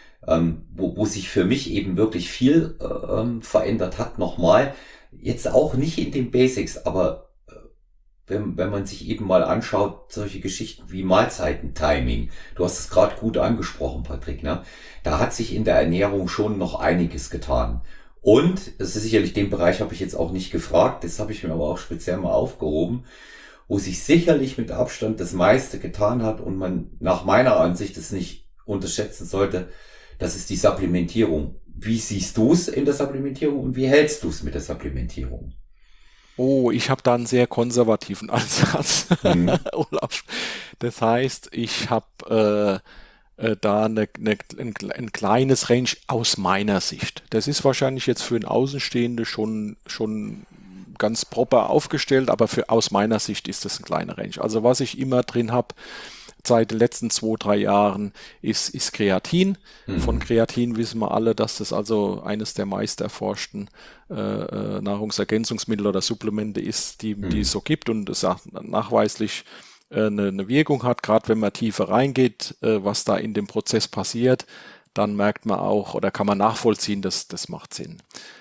Wo sich für mich eben wirklich viel verändert hat, nochmal, jetzt auch nicht in den Basics, aber wenn man sich eben mal anschaut, solche Geschichten wie Mahlzeitentiming, du hast es gerade gut angesprochen, Patrick, ne? Da hat sich in der Ernährung schon noch einiges getan. Und es ist sicherlich, den Bereich habe ich jetzt auch nicht gefragt, das habe ich mir aber auch speziell mal aufgehoben, wo sich sicherlich mit Abstand das meiste getan hat und man nach meiner Ansicht es nicht unterschätzen sollte, das ist die Supplementierung. Wie siehst du es in der Supplementierung und wie hältst du es mit der Supplementierung? Oh, ich habe da einen sehr konservativen Ansatz, Hm, Olaf. Das heißt, ich habe da ein kleines Range aus meiner Sicht. Das ist wahrscheinlich jetzt für einen Außenstehende schon ganz proper aufgestellt, aber aus meiner Sicht ist das ein kleiner Range. Also was ich immer drin habe, seit den letzten 2, 3 Jahren ist Kreatin. Von hm, Kreatin wissen wir alle, dass das also eines der meist erforschten Nahrungsergänzungsmittel oder Supplemente ist, die es hm, so gibt und es auch nachweislich eine Wirkung hat, gerade wenn man tiefer reingeht, was da in dem Prozess passiert, dann merkt man auch oder kann man nachvollziehen, dass das macht Sinn.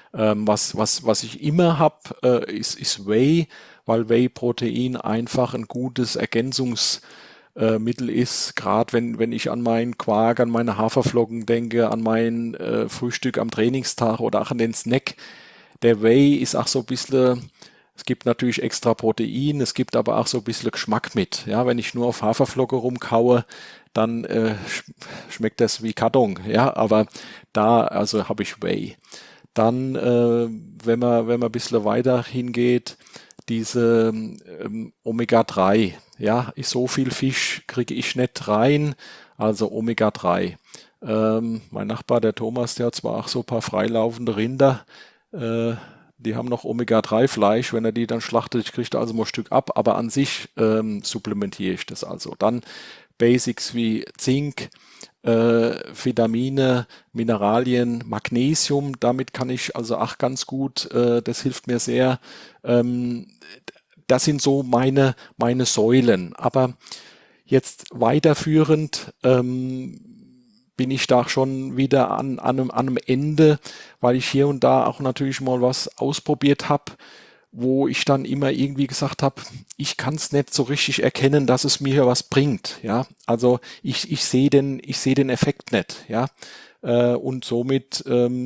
Was ich immer habe, ist Whey, weil Whey-Protein einfach ein gutes Ergänzungsmittel ist, gerade wenn ich an meinen Quark, an meine Haferflocken denke, an mein Frühstück am Trainingstag oder auch an den Snack. Der Whey ist auch so ein bisschen, es gibt natürlich extra Protein, es gibt aber auch so ein bisschen Geschmack mit. Ja, wenn ich nur auf Haferflocke rumkaue, dann schmeckt das wie Karton. Ja, aber da, also habe ich Whey. Dann, wenn man ein bisschen weiter hingeht, diese Omega-3. Ja, so viel Fisch kriege ich nicht rein, also Omega-3. Mein Nachbar, der Thomas, der hat zwar auch so ein paar freilaufende Rinder, äh, die haben noch Omega-3-Fleisch. Wenn er die dann schlachtet, ich kriege da also mal ein Stück ab, aber an sich supplementiere ich das also. Dann Basics wie Zink, Vitamine, Mineralien, Magnesium, damit kann ich also auch ganz gut, das hilft mir sehr. Ähm, Das sind so meine Säulen. Aber jetzt weiterführend bin ich da schon wieder an einem Ende, weil ich hier und da auch natürlich mal was ausprobiert habe, wo ich dann immer irgendwie gesagt habe, ich kann es nicht so richtig erkennen, dass es mir was bringt. Ja, also ich sehe den Effekt nicht. Ja, und somit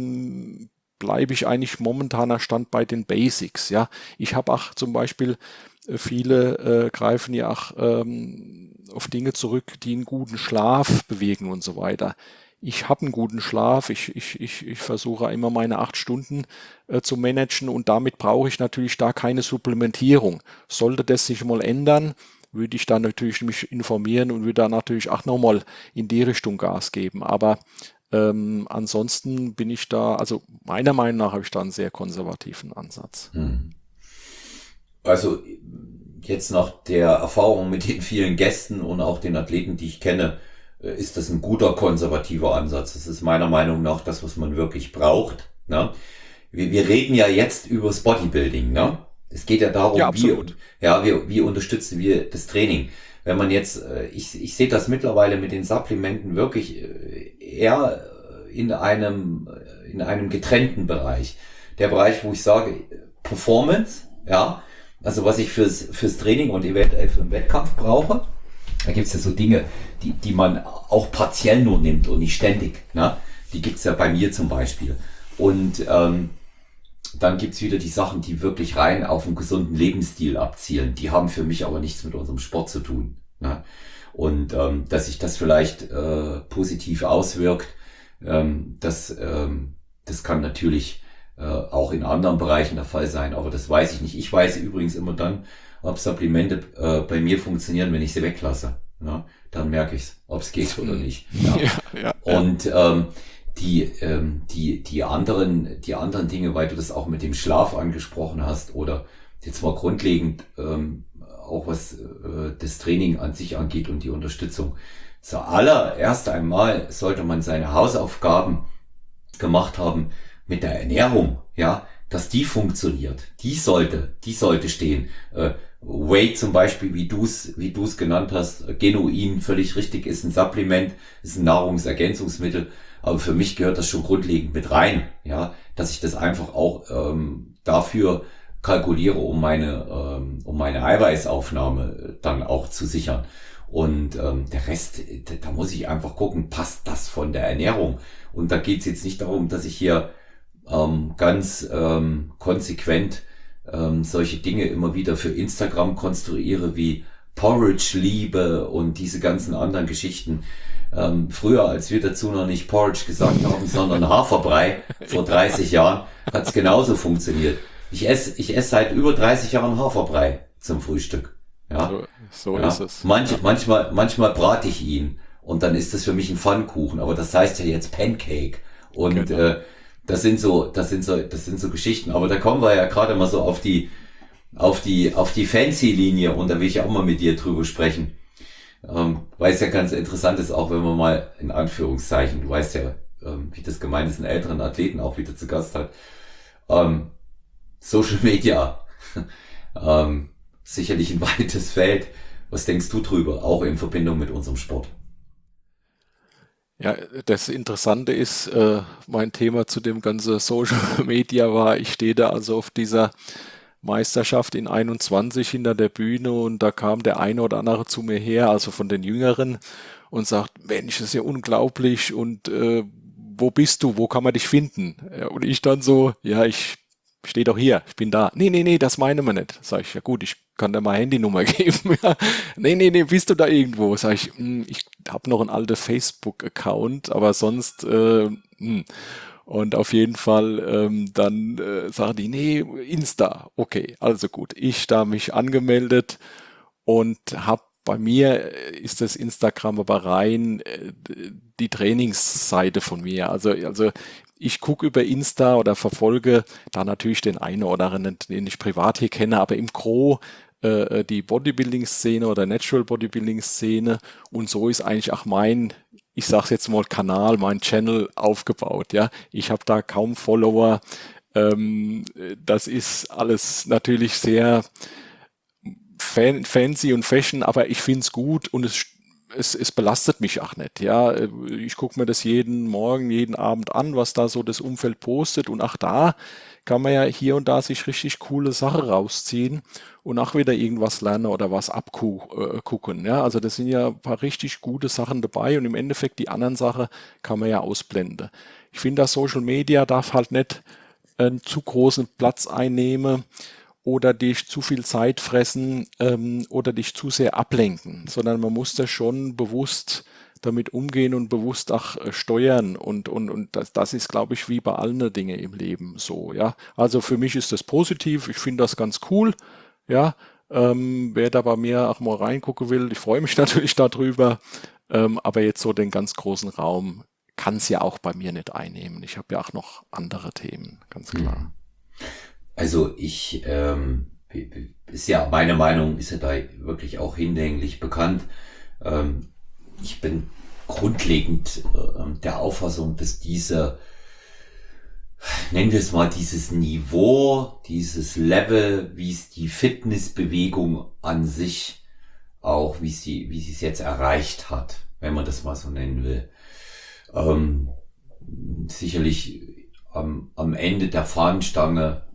bleibe ich eigentlich momentaner Stand bei den Basics. Ja, ich habe auch zum Beispiel viele greifen ja auch auf Dinge zurück, die einen guten Schlaf bewegen und so weiter. Ich habe einen guten Schlaf, ich versuche immer meine 8 Stunden zu managen und damit brauche ich natürlich da keine Supplementierung. Sollte das sich mal ändern, würde ich dann natürlich mich informieren und würde dann natürlich auch nochmal in die Richtung Gas geben. Aber ansonsten bin ich da, also meiner Meinung nach habe ich da einen sehr konservativen Ansatz. Also jetzt nach der Erfahrung mit den vielen Gästen und auch den Athleten, die ich kenne, ist das ein guter konservativer Ansatz. Das ist meiner Meinung nach das, was man wirklich braucht. Ne? Wir reden ja jetzt übers Bodybuilding. Ne? Es geht ja Ja, darum, absolut. wie unterstützen wir das Training. Wenn man jetzt, ich sehe das mittlerweile mit den Supplementen wirklich eher in einem getrennten Bereich. Der Bereich, wo ich sage, Performance, ja, also was ich fürs Training und eventuell für den Wettkampf brauche. Da gibt's ja so Dinge, die man auch partiell nur nimmt und nicht ständig. Ne? Die gibt's ja bei mir zum Beispiel. Und dann gibt's wieder die Sachen, die wirklich rein auf einen gesunden Lebensstil abzielen. Die haben für mich aber nichts mit unserem Sport zu tun. Ne? Und dass sich das vielleicht positiv auswirkt, das kann natürlich auch in anderen Bereichen der Fall sein, aber das weiß ich nicht. Ich weiß übrigens immer dann, ob Supplemente bei mir funktionieren, wenn ich sie weglasse. Ne? Dann merke ich's, ob es geht oder nicht. Ja. Ja. Und die anderen Dinge, weil du das auch mit dem Schlaf angesprochen hast oder jetzt mal grundlegend auch was das Training an sich angeht und die Unterstützung. Zuallererst einmal sollte man seine Hausaufgaben gemacht haben mit der Ernährung, ja, dass die funktioniert. Die sollte stehen. Whey zum Beispiel, wie du's genannt hast, genuin, völlig richtig, ist ein Supplement, ist ein Nahrungsergänzungsmittel, aber für mich gehört das schon grundlegend mit rein, ja, dass ich das einfach auch dafür kalkuliere, um meine Eiweißaufnahme dann auch zu sichern. Und der Rest, da muss ich einfach gucken, passt das von der Ernährung? Und da geht's jetzt nicht darum, dass ich hier ganz konsequent solche Dinge immer wieder für Instagram konstruiere, wie Porridge-Liebe und diese ganzen anderen Geschichten. Früher, als wir dazu noch nicht Porridge gesagt haben, sondern Haferbrei, vor 30 Jahren, hat's genauso funktioniert. Ich esse seit über 30 Jahren Haferbrei zum Frühstück. Ja, So ist ja. es. Ja, Manchmal brate ich ihn und dann ist das für mich ein Pfannkuchen, aber das heißt ja jetzt Pancake. Und genau. das sind so Geschichten. Aber da kommen wir ja gerade mal so auf die Fancy-Linie und da will ich auch mal mit dir drüber sprechen. Weil es ja ganz interessant ist, auch wenn man mal in Anführungszeichen, du weißt ja, wie das gemeint ist, einen älteren Athleten auch wieder zu Gast hat. Social Media, sicherlich ein weites Feld. Was denkst du drüber, auch in Verbindung mit unserem Sport? Ja, das Interessante ist, mein Thema zu dem ganzen Social Media war, ich stehe da also auf dieser Meisterschaft in 21 hinter der Bühne und da kam der eine oder andere zu mir her, also von den Jüngeren, und sagt, Mensch, das ist ja unglaublich und wo bist du, wo kann man dich finden? Ja, und ich dann so, ja, ich stehe doch hier, ich bin da. Nee, das meinen wir nicht. Sag ich, ja gut, ich kann dir mal Handynummer geben. Ja. Nee, bist du da irgendwo? Sag ich, ich habe noch einen alten Facebook-Account, aber sonst, Und auf jeden Fall dann sagen die, nee, Insta. Okay, also gut. Ich da mich angemeldet und habe bei mir ist das Instagram aber rein die Trainingsseite von mir. Also ich gucke über Insta oder verfolge da natürlich den einen oder anderen, den ich privat hier kenne, aber im Gro die Bodybuilding-Szene oder Natural Bodybuilding-Szene und so ist eigentlich auch mein, ich sag's jetzt mal, Kanal, mein Channel aufgebaut. Ja, ich habe da kaum Follower. Das ist alles natürlich sehr fancy und Fashion, aber ich finde es gut und es belastet mich auch nicht. Ja, ich gucke mir das jeden Morgen, jeden Abend an, was da so das Umfeld postet und auch da kann man ja hier und da sich richtig coole Sachen rausziehen und auch wieder irgendwas lernen oder was abgucken. Ja, also das sind ja ein paar richtig gute Sachen dabei und im Endeffekt die anderen Sachen kann man ja ausblenden. Ich finde, dass Social Media darf halt nicht einen zu großen Platz einnehmen oder dich zu viel Zeit fressen oder dich zu sehr ablenken, sondern man muss da schon bewusst damit umgehen und bewusst auch steuern und das ist, glaube ich, wie bei allen Dingen im Leben so, ja. Also für mich ist das positiv, ich finde das ganz cool, ja. Wer da bei mir auch mal reingucken will, ich freue mich natürlich darüber, aber jetzt so den ganz großen Raum kann es ja auch bei mir nicht einnehmen. Ich habe ja auch noch andere Themen, ganz klar. Also ist ja, meine Meinung ist ja da wirklich auch hinlänglich bekannt. Ich bin grundlegend der Auffassung, dass nennen wir es mal, dieses Niveau, dieses Level, wie es die Fitnessbewegung an sich auch, wie sie es jetzt erreicht hat, wenn man das mal so nennen will, ähm, sicherlich am Ende der Fahnenstange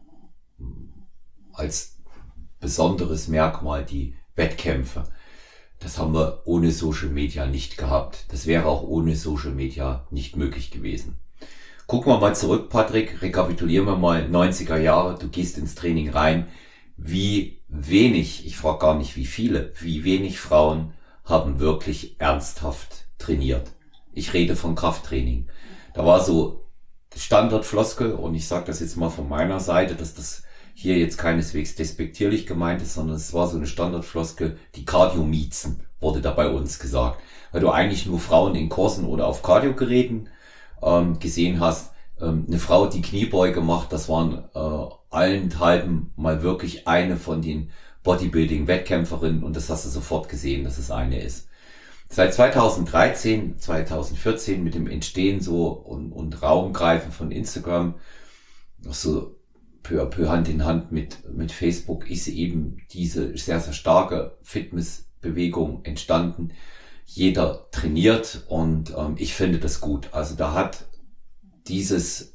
als besonderes Merkmal die Wettkämpfe. Das haben wir ohne Social Media nicht gehabt. Das wäre auch ohne Social Media nicht möglich gewesen. Gucken wir mal zurück, Patrick, rekapitulieren wir mal 90er Jahre, du gehst ins Training rein, wie wenig, ich frage gar nicht wie viele, wie wenig Frauen haben wirklich ernsthaft trainiert. Ich rede von Krafttraining. Da war so Standardfloskel, und ich sage das jetzt mal von meiner Seite, dass das hier jetzt keineswegs despektierlich gemeint ist, sondern es war so eine Standardfloskel, die Cardio-Miezen, wurde da bei uns gesagt. Weil du eigentlich nur Frauen in Kursen oder auf Kardiogeräten gesehen hast. Eine Frau, die Kniebeuge macht, das waren allenthalben mal wirklich eine von den Bodybuilding-Wettkämpferinnen, und das hast du sofort gesehen, dass es eine ist. Seit 2013, 2014 mit dem Entstehen so und Raumgreifen von Instagram, so peu à peu Hand in Hand mit Facebook, ist eben diese sehr, sehr starke Fitnessbewegung entstanden. Jeder trainiert, und ich finde das gut. Also da hat dieses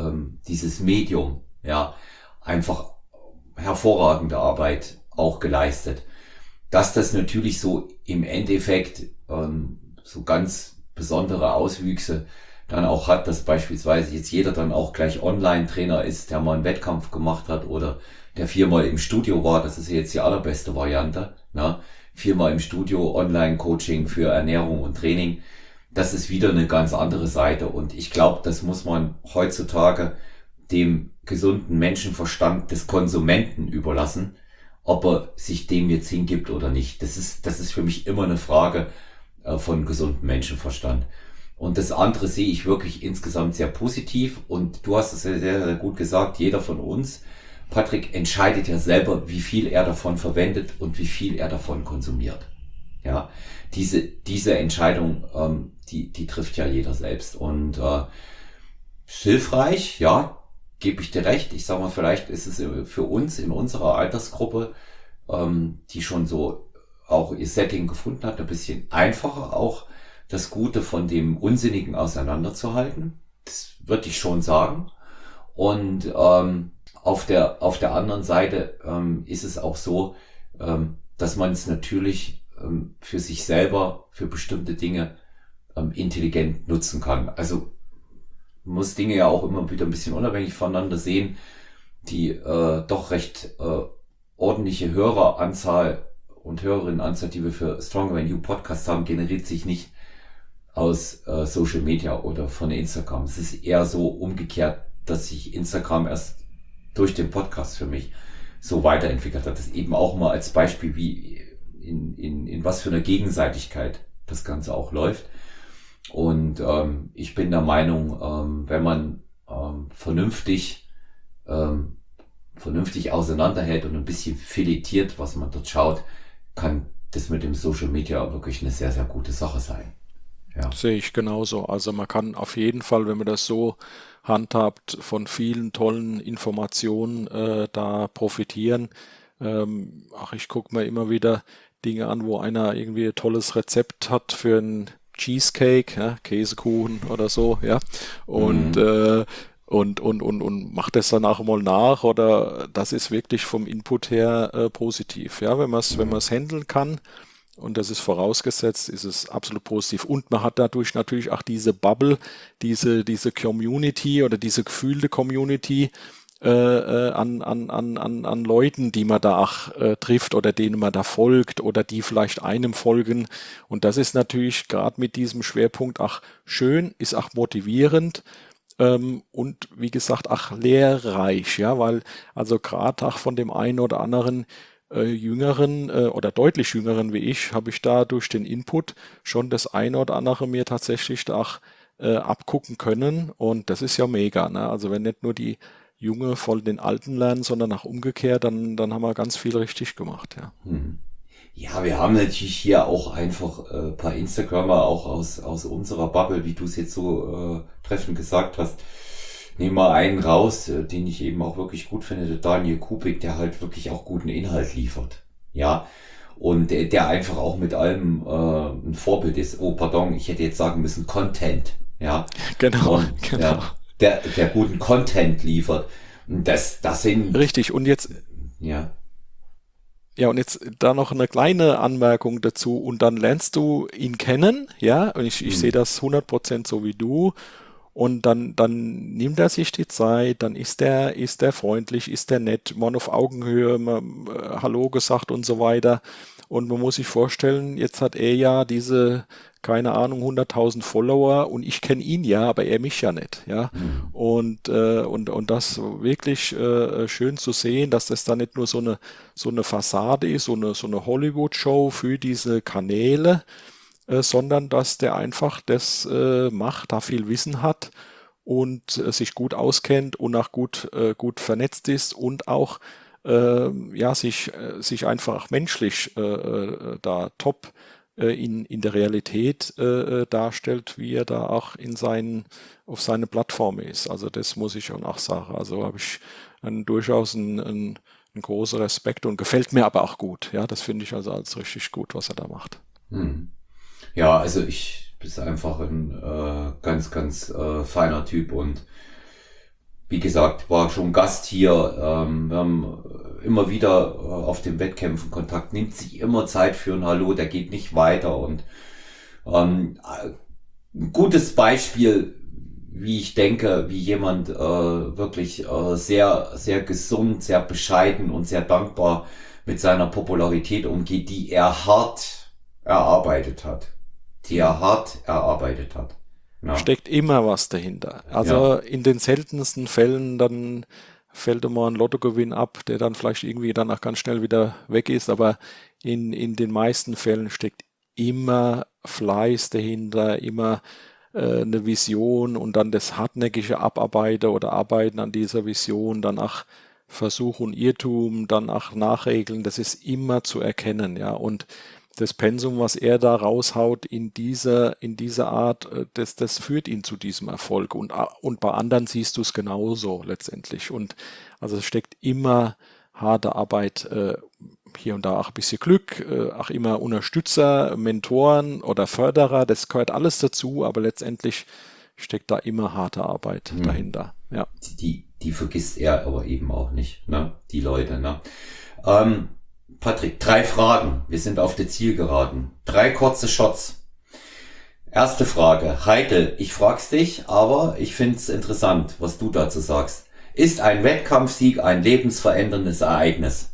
Medium ja einfach hervorragende Arbeit auch geleistet. Dass das natürlich so im Endeffekt so ganz besondere Auswüchse dann auch hat, dass beispielsweise jetzt jeder dann auch gleich Online-Trainer ist, der mal einen Wettkampf gemacht hat oder der 4-mal im Studio war. Das ist jetzt die allerbeste Variante. Ne? 4-mal im Studio, Online-Coaching für Ernährung und Training. Das ist wieder eine ganz andere Seite, und ich glaube, das muss man heutzutage dem gesunden Menschenverstand des Konsumenten überlassen, ob er sich dem jetzt hingibt oder nicht. Das ist für mich immer eine Frage von gesundem Menschenverstand. Und das andere sehe ich wirklich insgesamt sehr positiv, und du hast es ja sehr, sehr gut gesagt, jeder von uns, Patrick, entscheidet ja selber, wie viel er davon verwendet und wie viel er davon konsumiert. Ja, diese Entscheidung, die trifft ja jeder selbst, und ist hilfreich, ja, gebe ich dir recht. Ich sag mal, vielleicht ist es für uns in unserer Altersgruppe, die schon so auch ihr Setting gefunden hat, ein bisschen einfacher auch das Gute von dem Unsinnigen auseinanderzuhalten. Das würde ich schon sagen. Und auf der anderen Seite ist es auch so, dass man es natürlich für sich selber, für bestimmte Dinge intelligent nutzen kann. Also man muss Dinge ja auch immer wieder ein bisschen unabhängig voneinander sehen. Die doch recht ordentliche Höreranzahl und Hörerinnenanzahl, die wir für Stronger Than You Podcast haben, generiert sich nicht aus Social Media oder von Instagram. Es ist eher so umgekehrt, dass sich Instagram erst durch den Podcast für mich so weiterentwickelt hat. Das eben auch mal als Beispiel, wie in was für einer Gegenseitigkeit das Ganze auch läuft. Und ich bin der Meinung, wenn man vernünftig auseinanderhält und ein bisschen filetiert, was man dort schaut, kann das mit dem Social Media wirklich eine sehr, sehr gute Sache sein. Ja. Sehe ich genauso. Also man kann auf jeden Fall, wenn man das so handhabt, von vielen tollen Informationen da profitieren. Ich gucke mir immer wieder Dinge an, wo einer irgendwie ein tolles Rezept hat für einen Cheesecake, ja, Käsekuchen oder so, ja. Und und macht das dann auch mal nach, oder das ist wirklich vom Input her positiv. Ja, wenn man es handeln kann, und das ist vorausgesetzt, ist es absolut positiv. Und man hat dadurch natürlich auch diese Bubble, diese Community oder diese gefühlte Community, an Leuten, die man da auch trifft oder denen man da folgt oder die vielleicht einem folgen. Und das ist natürlich gerade mit diesem Schwerpunkt auch schön, ist auch motivierend und wie gesagt auch lehrreich, ja, weil also gerade auch von dem einen oder anderen Jüngeren oder deutlich Jüngeren wie ich, habe ich da durch den Input schon das eine oder andere mir tatsächlich da auch abgucken können und das ist ja mega, ne? Also wenn nicht nur die Junge von den Alten lernen, sondern auch umgekehrt, dann haben wir ganz viel richtig gemacht, ja. Ja, wir haben natürlich hier auch einfach paar Instagrammer auch aus unserer Bubble, wie du es jetzt so treffend gesagt hast. Nehmen wir einen raus, den ich eben auch wirklich gut finde, der Daniel Kubik, der halt wirklich auch guten Inhalt liefert. Ja. Und der einfach auch mit allem ein Vorbild ist. Oh, pardon, ich hätte jetzt sagen müssen Content. Ja. Genau, Und genau. ja, der guten Content liefert. Und das sind, Richtig. Und jetzt, ja. ja, und jetzt da noch eine kleine Anmerkung dazu. Und dann lernst du ihn kennen, ja, und ich sehe Hm. das 100% so wie du. Und dann nimmt er sich die Zeit, dann ist der freundlich, ist der nett, man auf Augenhöhe, man, Hallo gesagt und so weiter. Und man muss sich vorstellen, jetzt hat er ja diese, keine Ahnung, 100.000 Follower und ich kenne ihn ja, aber er mich ja nicht, ja. Hm. Und das wirklich schön zu sehen, dass das da nicht nur so eine Fassade ist, so eine Hollywood-Show für diese Kanäle, sondern dass der einfach das macht, da viel Wissen hat und sich gut auskennt und auch gut vernetzt ist und auch ja, sich einfach menschlich da top in der Realität darstellt, wie er da auch auf seine Plattform ist. Also das muss ich schon auch sagen. Also habe ich durchaus einen großen Respekt und gefällt mir aber auch gut. Ja, das finde ich also als richtig gut, was er da macht. Hm. Ja, also ich bin einfach ein ganz feiner Typ und wie gesagt, war schon Gast hier. Wir haben immer wieder auf den Wettkämpfen Kontakt, nimmt sich immer Zeit für ein Hallo, der geht nicht weiter und ein gutes Beispiel, wie ich denke, wie jemand wirklich sehr gesund, sehr bescheiden und sehr dankbar mit seiner Popularität umgeht, die er hart erarbeitet hat. Die er hart erarbeitet hat. Ja, Steckt immer was dahinter. ja. Also in den seltensten Fällen dann fällt immer ein Lottogewinn ab, der dann vielleicht irgendwie dann auch ganz schnell wieder weg ist, aber in den meisten Fällen steckt immer Fleiß dahinter, immer eine Vision und dann das hartnäckige Abarbeiten oder Arbeiten an dieser Vision, dann auch Versuch und Irrtum, dann auch Nachregeln, das ist immer zu erkennen, ja. Und das Pensum, was er da raushaut in dieser Art, das führt ihn zu diesem Erfolg. Und bei anderen siehst du es genauso letztendlich. Und also es steckt immer harte Arbeit, hier und da auch ein bisschen Glück, auch immer Unterstützer, Mentoren oder Förderer, das gehört alles dazu, aber letztendlich steckt da immer harte Arbeit Hm. dahinter. Ja. Die vergisst er aber eben auch nicht, ne? Die Leute, ne? Ähm, Patrick, 3 Fragen. Wir sind auf der Zielgeraden. 3 kurze Shots. Erste Frage. Heikel, ich frag's dich, aber ich find's interessant, was du dazu sagst. Ist ein Wettkampfsieg ein lebensveränderndes Ereignis?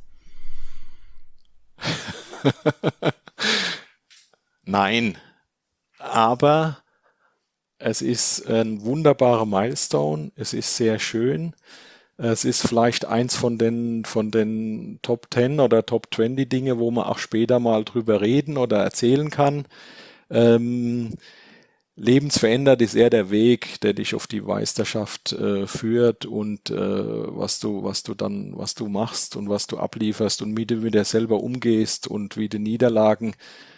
Nein, aber es ist ein wunderbarer Milestone. Es ist sehr schön. Es ist vielleicht eins von den Top 10 oder Top 20 Dinge, wo man auch später mal drüber reden oder erzählen kann. Ähm, Lebensverändert ist eher der Weg, der dich auf die Meisterschaft führt und was du machst und was du ablieferst und wie du mit dir selber umgehst und wie du Niederlagen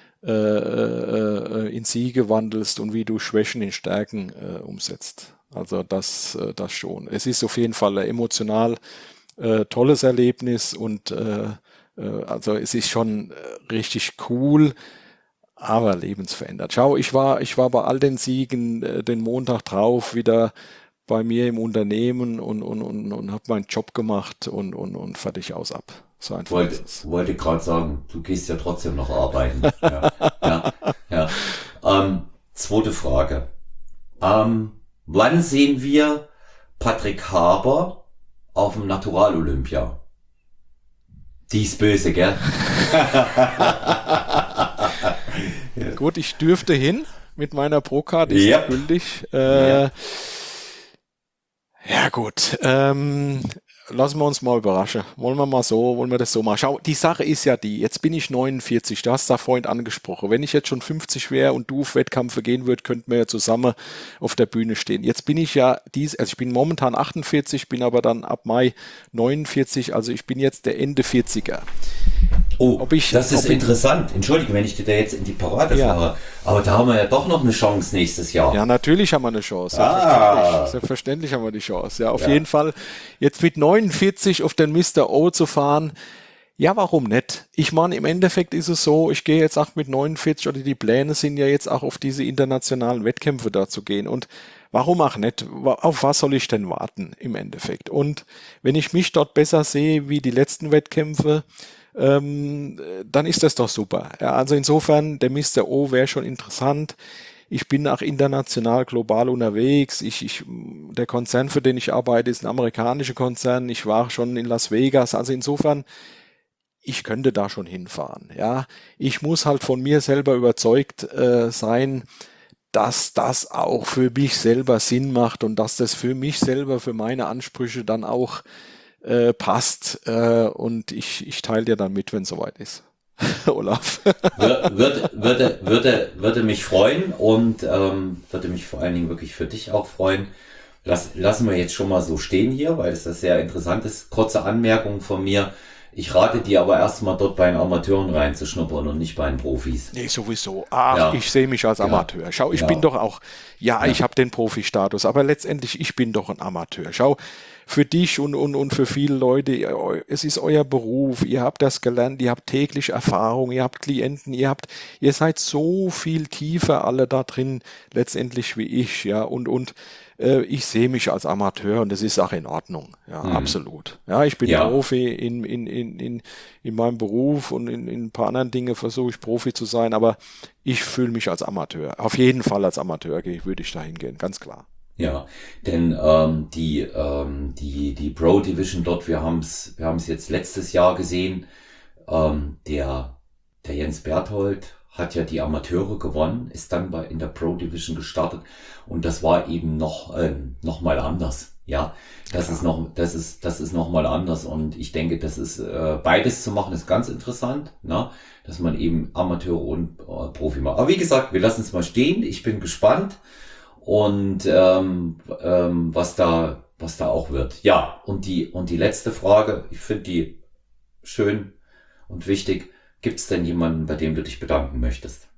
in Siege wandelst und wie du Schwächen in Stärken umsetzt. Also das schon. Es ist auf jeden Fall ein emotional tolles Erlebnis und also es ist schon richtig cool, aber lebensverändert. Schau, ich war bei all den Siegen den Montag drauf wieder bei mir im Unternehmen und habe meinen Job gemacht und fertig aus ab. So einfach ist es. Wollte gerade sagen, du gehst ja trotzdem noch arbeiten. Ja, ja, ja. Zweite Frage. Wann sehen wir Patrick Haber auf dem Natural-Olympia. Die ist böse, gell? Gut, ich dürfte hin mit meiner Pro-Card, die ist Yep. gültig. Ja. Ja gut, lassen wir uns mal überraschen. Wollen wir das so machen? Schau, die Sache ist ja die, jetzt bin ich 49, du hast da vorhin angesprochen. Wenn ich jetzt schon 50 wäre und du auf Wettkämpfe gehen würd, könnten wir ja zusammen auf der Bühne stehen. Jetzt bin ich ja also ich bin momentan 48, bin aber dann ab Mai 49, also ich bin jetzt der Ende 40er. Oh, das ist interessant. Entschuldige, wenn ich dir da jetzt in die Parade fahre. Aber da haben wir ja doch noch eine Chance nächstes Jahr. Ja, natürlich haben wir eine Chance. Selbstverständlich haben wir die Chance. Ja, auf jeden Fall. Jetzt mit 49 auf den Mr. O zu fahren, ja, warum nicht? Ich meine, im Endeffekt ist es so, ich gehe jetzt auch mit 49 oder die Pläne sind ja jetzt auch auf diese internationalen Wettkämpfe da zu gehen. Und warum auch nicht? Auf was soll ich denn warten im Endeffekt? Und wenn ich mich dort besser sehe wie die letzten Wettkämpfe, dann ist das doch super. Ja, also insofern, der Mr. O wäre schon interessant. Ich bin auch international, global unterwegs. Der Konzern, für den ich arbeite, ist ein amerikanischer Konzern. Ich war schon in Las Vegas. Also insofern, ich könnte da schon hinfahren. Ja, ich muss halt von mir selber überzeugt sein, dass das auch für mich selber Sinn macht und dass das für mich selber, für meine Ansprüche dann auch passt. Und ich teile dir dann mit, wenn es soweit ist. Olaf. Würde mich freuen und würde mich vor allen Dingen wirklich für dich auch freuen. Lassen wir jetzt schon mal so stehen hier, weil es das sehr interessant ist. Kurze Anmerkung von mir. Ich rate dir aber erstmal dort bei den Amateuren reinzuschnuppern und nicht bei den Profis. Nee, sowieso. Ich sehe mich als Amateur. Schau, ich bin doch auch, ich habe den Profi-Status, aber letztendlich, ich bin doch ein Amateur. Schau, für dich und für viele Leute, es ist euer Beruf, ihr habt das gelernt, ihr habt täglich Erfahrung, ihr habt Klienten, ihr seid so viel tiefer alle da drin, letztendlich wie ich, ja, und ich sehe mich als Amateur und das ist auch in Ordnung, ja, absolut. Ja, ich bin Profi in meinem Beruf und in ein paar anderen Dingen versuche ich Profi zu sein, aber ich fühle mich als Amateur. Auf jeden Fall als Amateur würde ich da hingehen, ganz klar. Ja, denn die Pro Division dort, wir haben's jetzt letztes Jahr gesehen, der Jens Berthold hat ja die Amateure gewonnen, ist dann in der Pro Division gestartet und das war eben noch mal anders. Ja, das ist noch mal anders und ich denke, das ist beides zu machen ist ganz interessant, ne? Dass man eben Amateure und Profi macht. Aber wie gesagt, wir lassen es mal stehen. Ich bin gespannt. Und was da auch wird. Ja, und die letzte Frage, ich finde die schön und wichtig. Gibt es denn jemanden, bei dem du dich bedanken möchtest?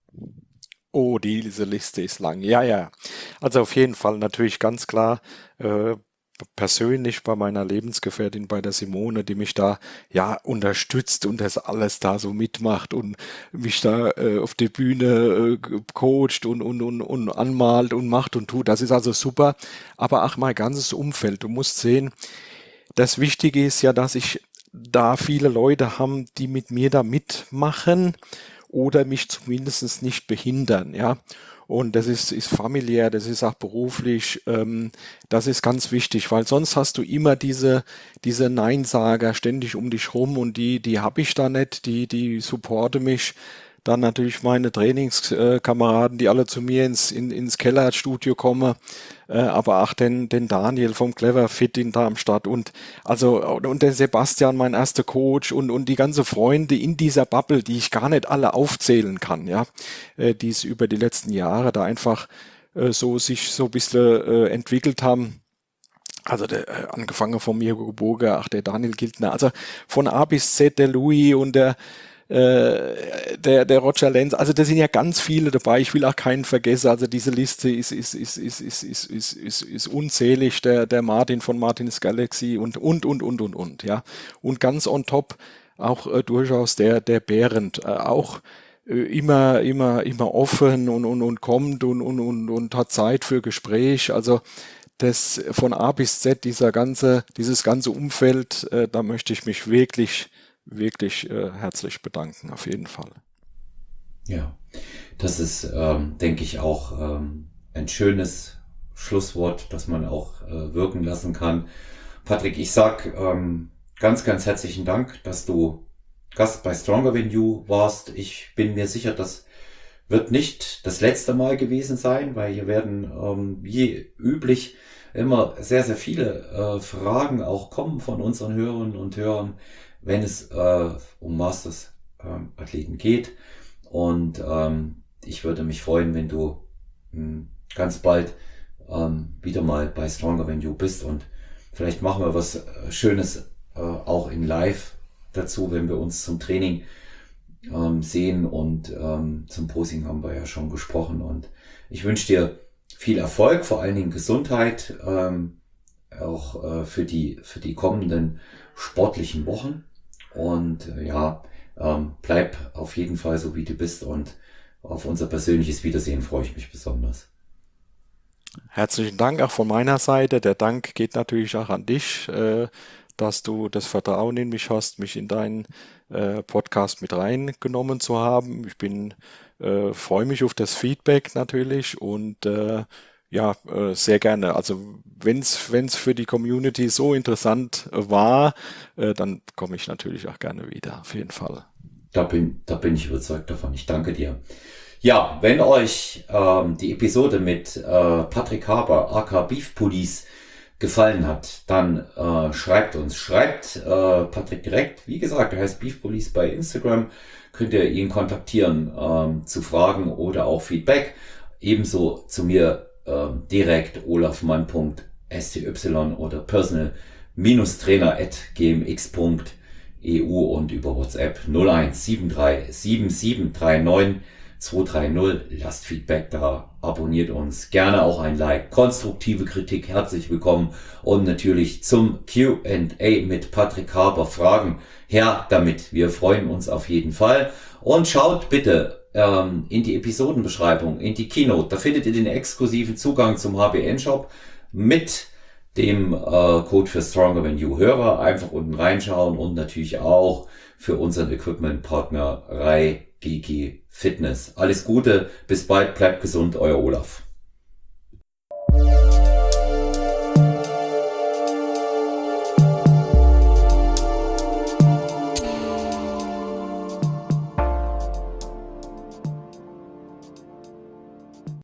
Oh, diese Liste ist lang. Ja. Also auf jeden Fall natürlich ganz klar persönlich bei meiner Lebensgefährtin, bei der Simone, die mich da unterstützt und das alles da so mitmacht und mich da auf der Bühne coacht und anmalt und macht und tut. Das ist also super. Aber auch mein ganzes Umfeld. Du musst sehen, das Wichtige ist ja, dass ich da viele Leute haben, die mit mir da mitmachen oder mich zumindest nicht behindern, ja. Und das ist familiär, das ist auch beruflich, das ist ganz wichtig, weil sonst hast du immer diese Neinsager ständig um dich rum und die habe ich da nicht, die supporte mich. Dann natürlich meine Trainingskameraden, die alle zu mir ins Kellerstudio kommen, aber auch den Daniel vom Clever Fit in Darmstadt und der Sebastian, mein erster Coach und die ganze Freunde in dieser Bubble, die ich gar nicht alle aufzählen kann, ja, die es über die letzten Jahre da einfach sich so ein bisschen entwickelt haben. Also angefangen von Mirko Burger, der Daniel Giltner, also von A bis Z, der Louis und der Roger Lenz, also da sind ja ganz viele dabei, ich will auch keinen vergessen, also diese Liste ist unzählig, der Martin von Martin's Galaxy und, ja. Und ganz on top auch durchaus der Behrendt, auch immer offen und kommt und hat Zeit für Gespräch, also das von A bis Z, dieses ganze Umfeld, da möchte ich mich wirklich herzlich bedanken, auf jeden Fall. Ja, das ist, denke ich, auch ein schönes Schlusswort, das man auch wirken lassen kann. Patrick, ich sag ganz, ganz herzlichen Dank, dass du Gast bei Stronger Than You warst. Ich bin mir sicher, das wird nicht das letzte Mal gewesen sein, weil hier werden wie üblich immer sehr, sehr viele Fragen auch kommen von unseren Hörerinnen und Hörern, wenn es um Masters Athleten geht. Und ich würde mich freuen, wenn du ganz bald wieder mal bei Stronger Than You bist, und vielleicht machen wir was Schönes auch in Live dazu, wenn wir uns zum Training sehen, und zum Posing haben wir ja schon gesprochen, und ich wünsche dir viel Erfolg, vor allen Dingen Gesundheit, auch für die kommenden sportlichen Wochen, und bleib auf jeden Fall so, wie du bist, und auf unser persönliches Wiedersehen freue ich mich besonders. Herzlichen Dank auch von meiner Seite. Der Dank geht natürlich auch an dich, dass du das Vertrauen in mich hast, mich in deinen Podcast mit reingenommen zu haben. Freue mich auf das Feedback natürlich, und sehr gerne. Also wenn's für die Community so interessant war, dann komme ich natürlich auch gerne wieder, auf jeden Fall. Da bin ich überzeugt davon. Ich danke dir. Ja, wenn euch die Episode mit Patrick Haber, aka Beef Police, gefallen hat, dann schreibt uns. Schreibt Patrick direkt. Wie gesagt, er heißt Beef Police bei Instagram. Könnt ihr ihn kontaktieren zu Fragen oder auch Feedback. Ebenso zu mir direkt olafmann.sty oder personal-trainer@gmx.eu und über WhatsApp 0173 7739 230. Lasst Feedback da, abonniert uns, gerne auch ein Like, konstruktive Kritik herzlich willkommen, und natürlich zum Q&A mit Patrick Haber Fragen her damit. Wir freuen uns auf jeden Fall, und schaut bitte in die Episodenbeschreibung, in die Keynote. Da findet ihr den exklusiven Zugang zum HBN-Shop mit dem Code für Stronger Than You Hörer. Einfach unten reinschauen, und natürlich auch für unseren Equipment-Partner RAI GG Fitness. Alles Gute, bis bald, bleibt gesund, euer Olaf.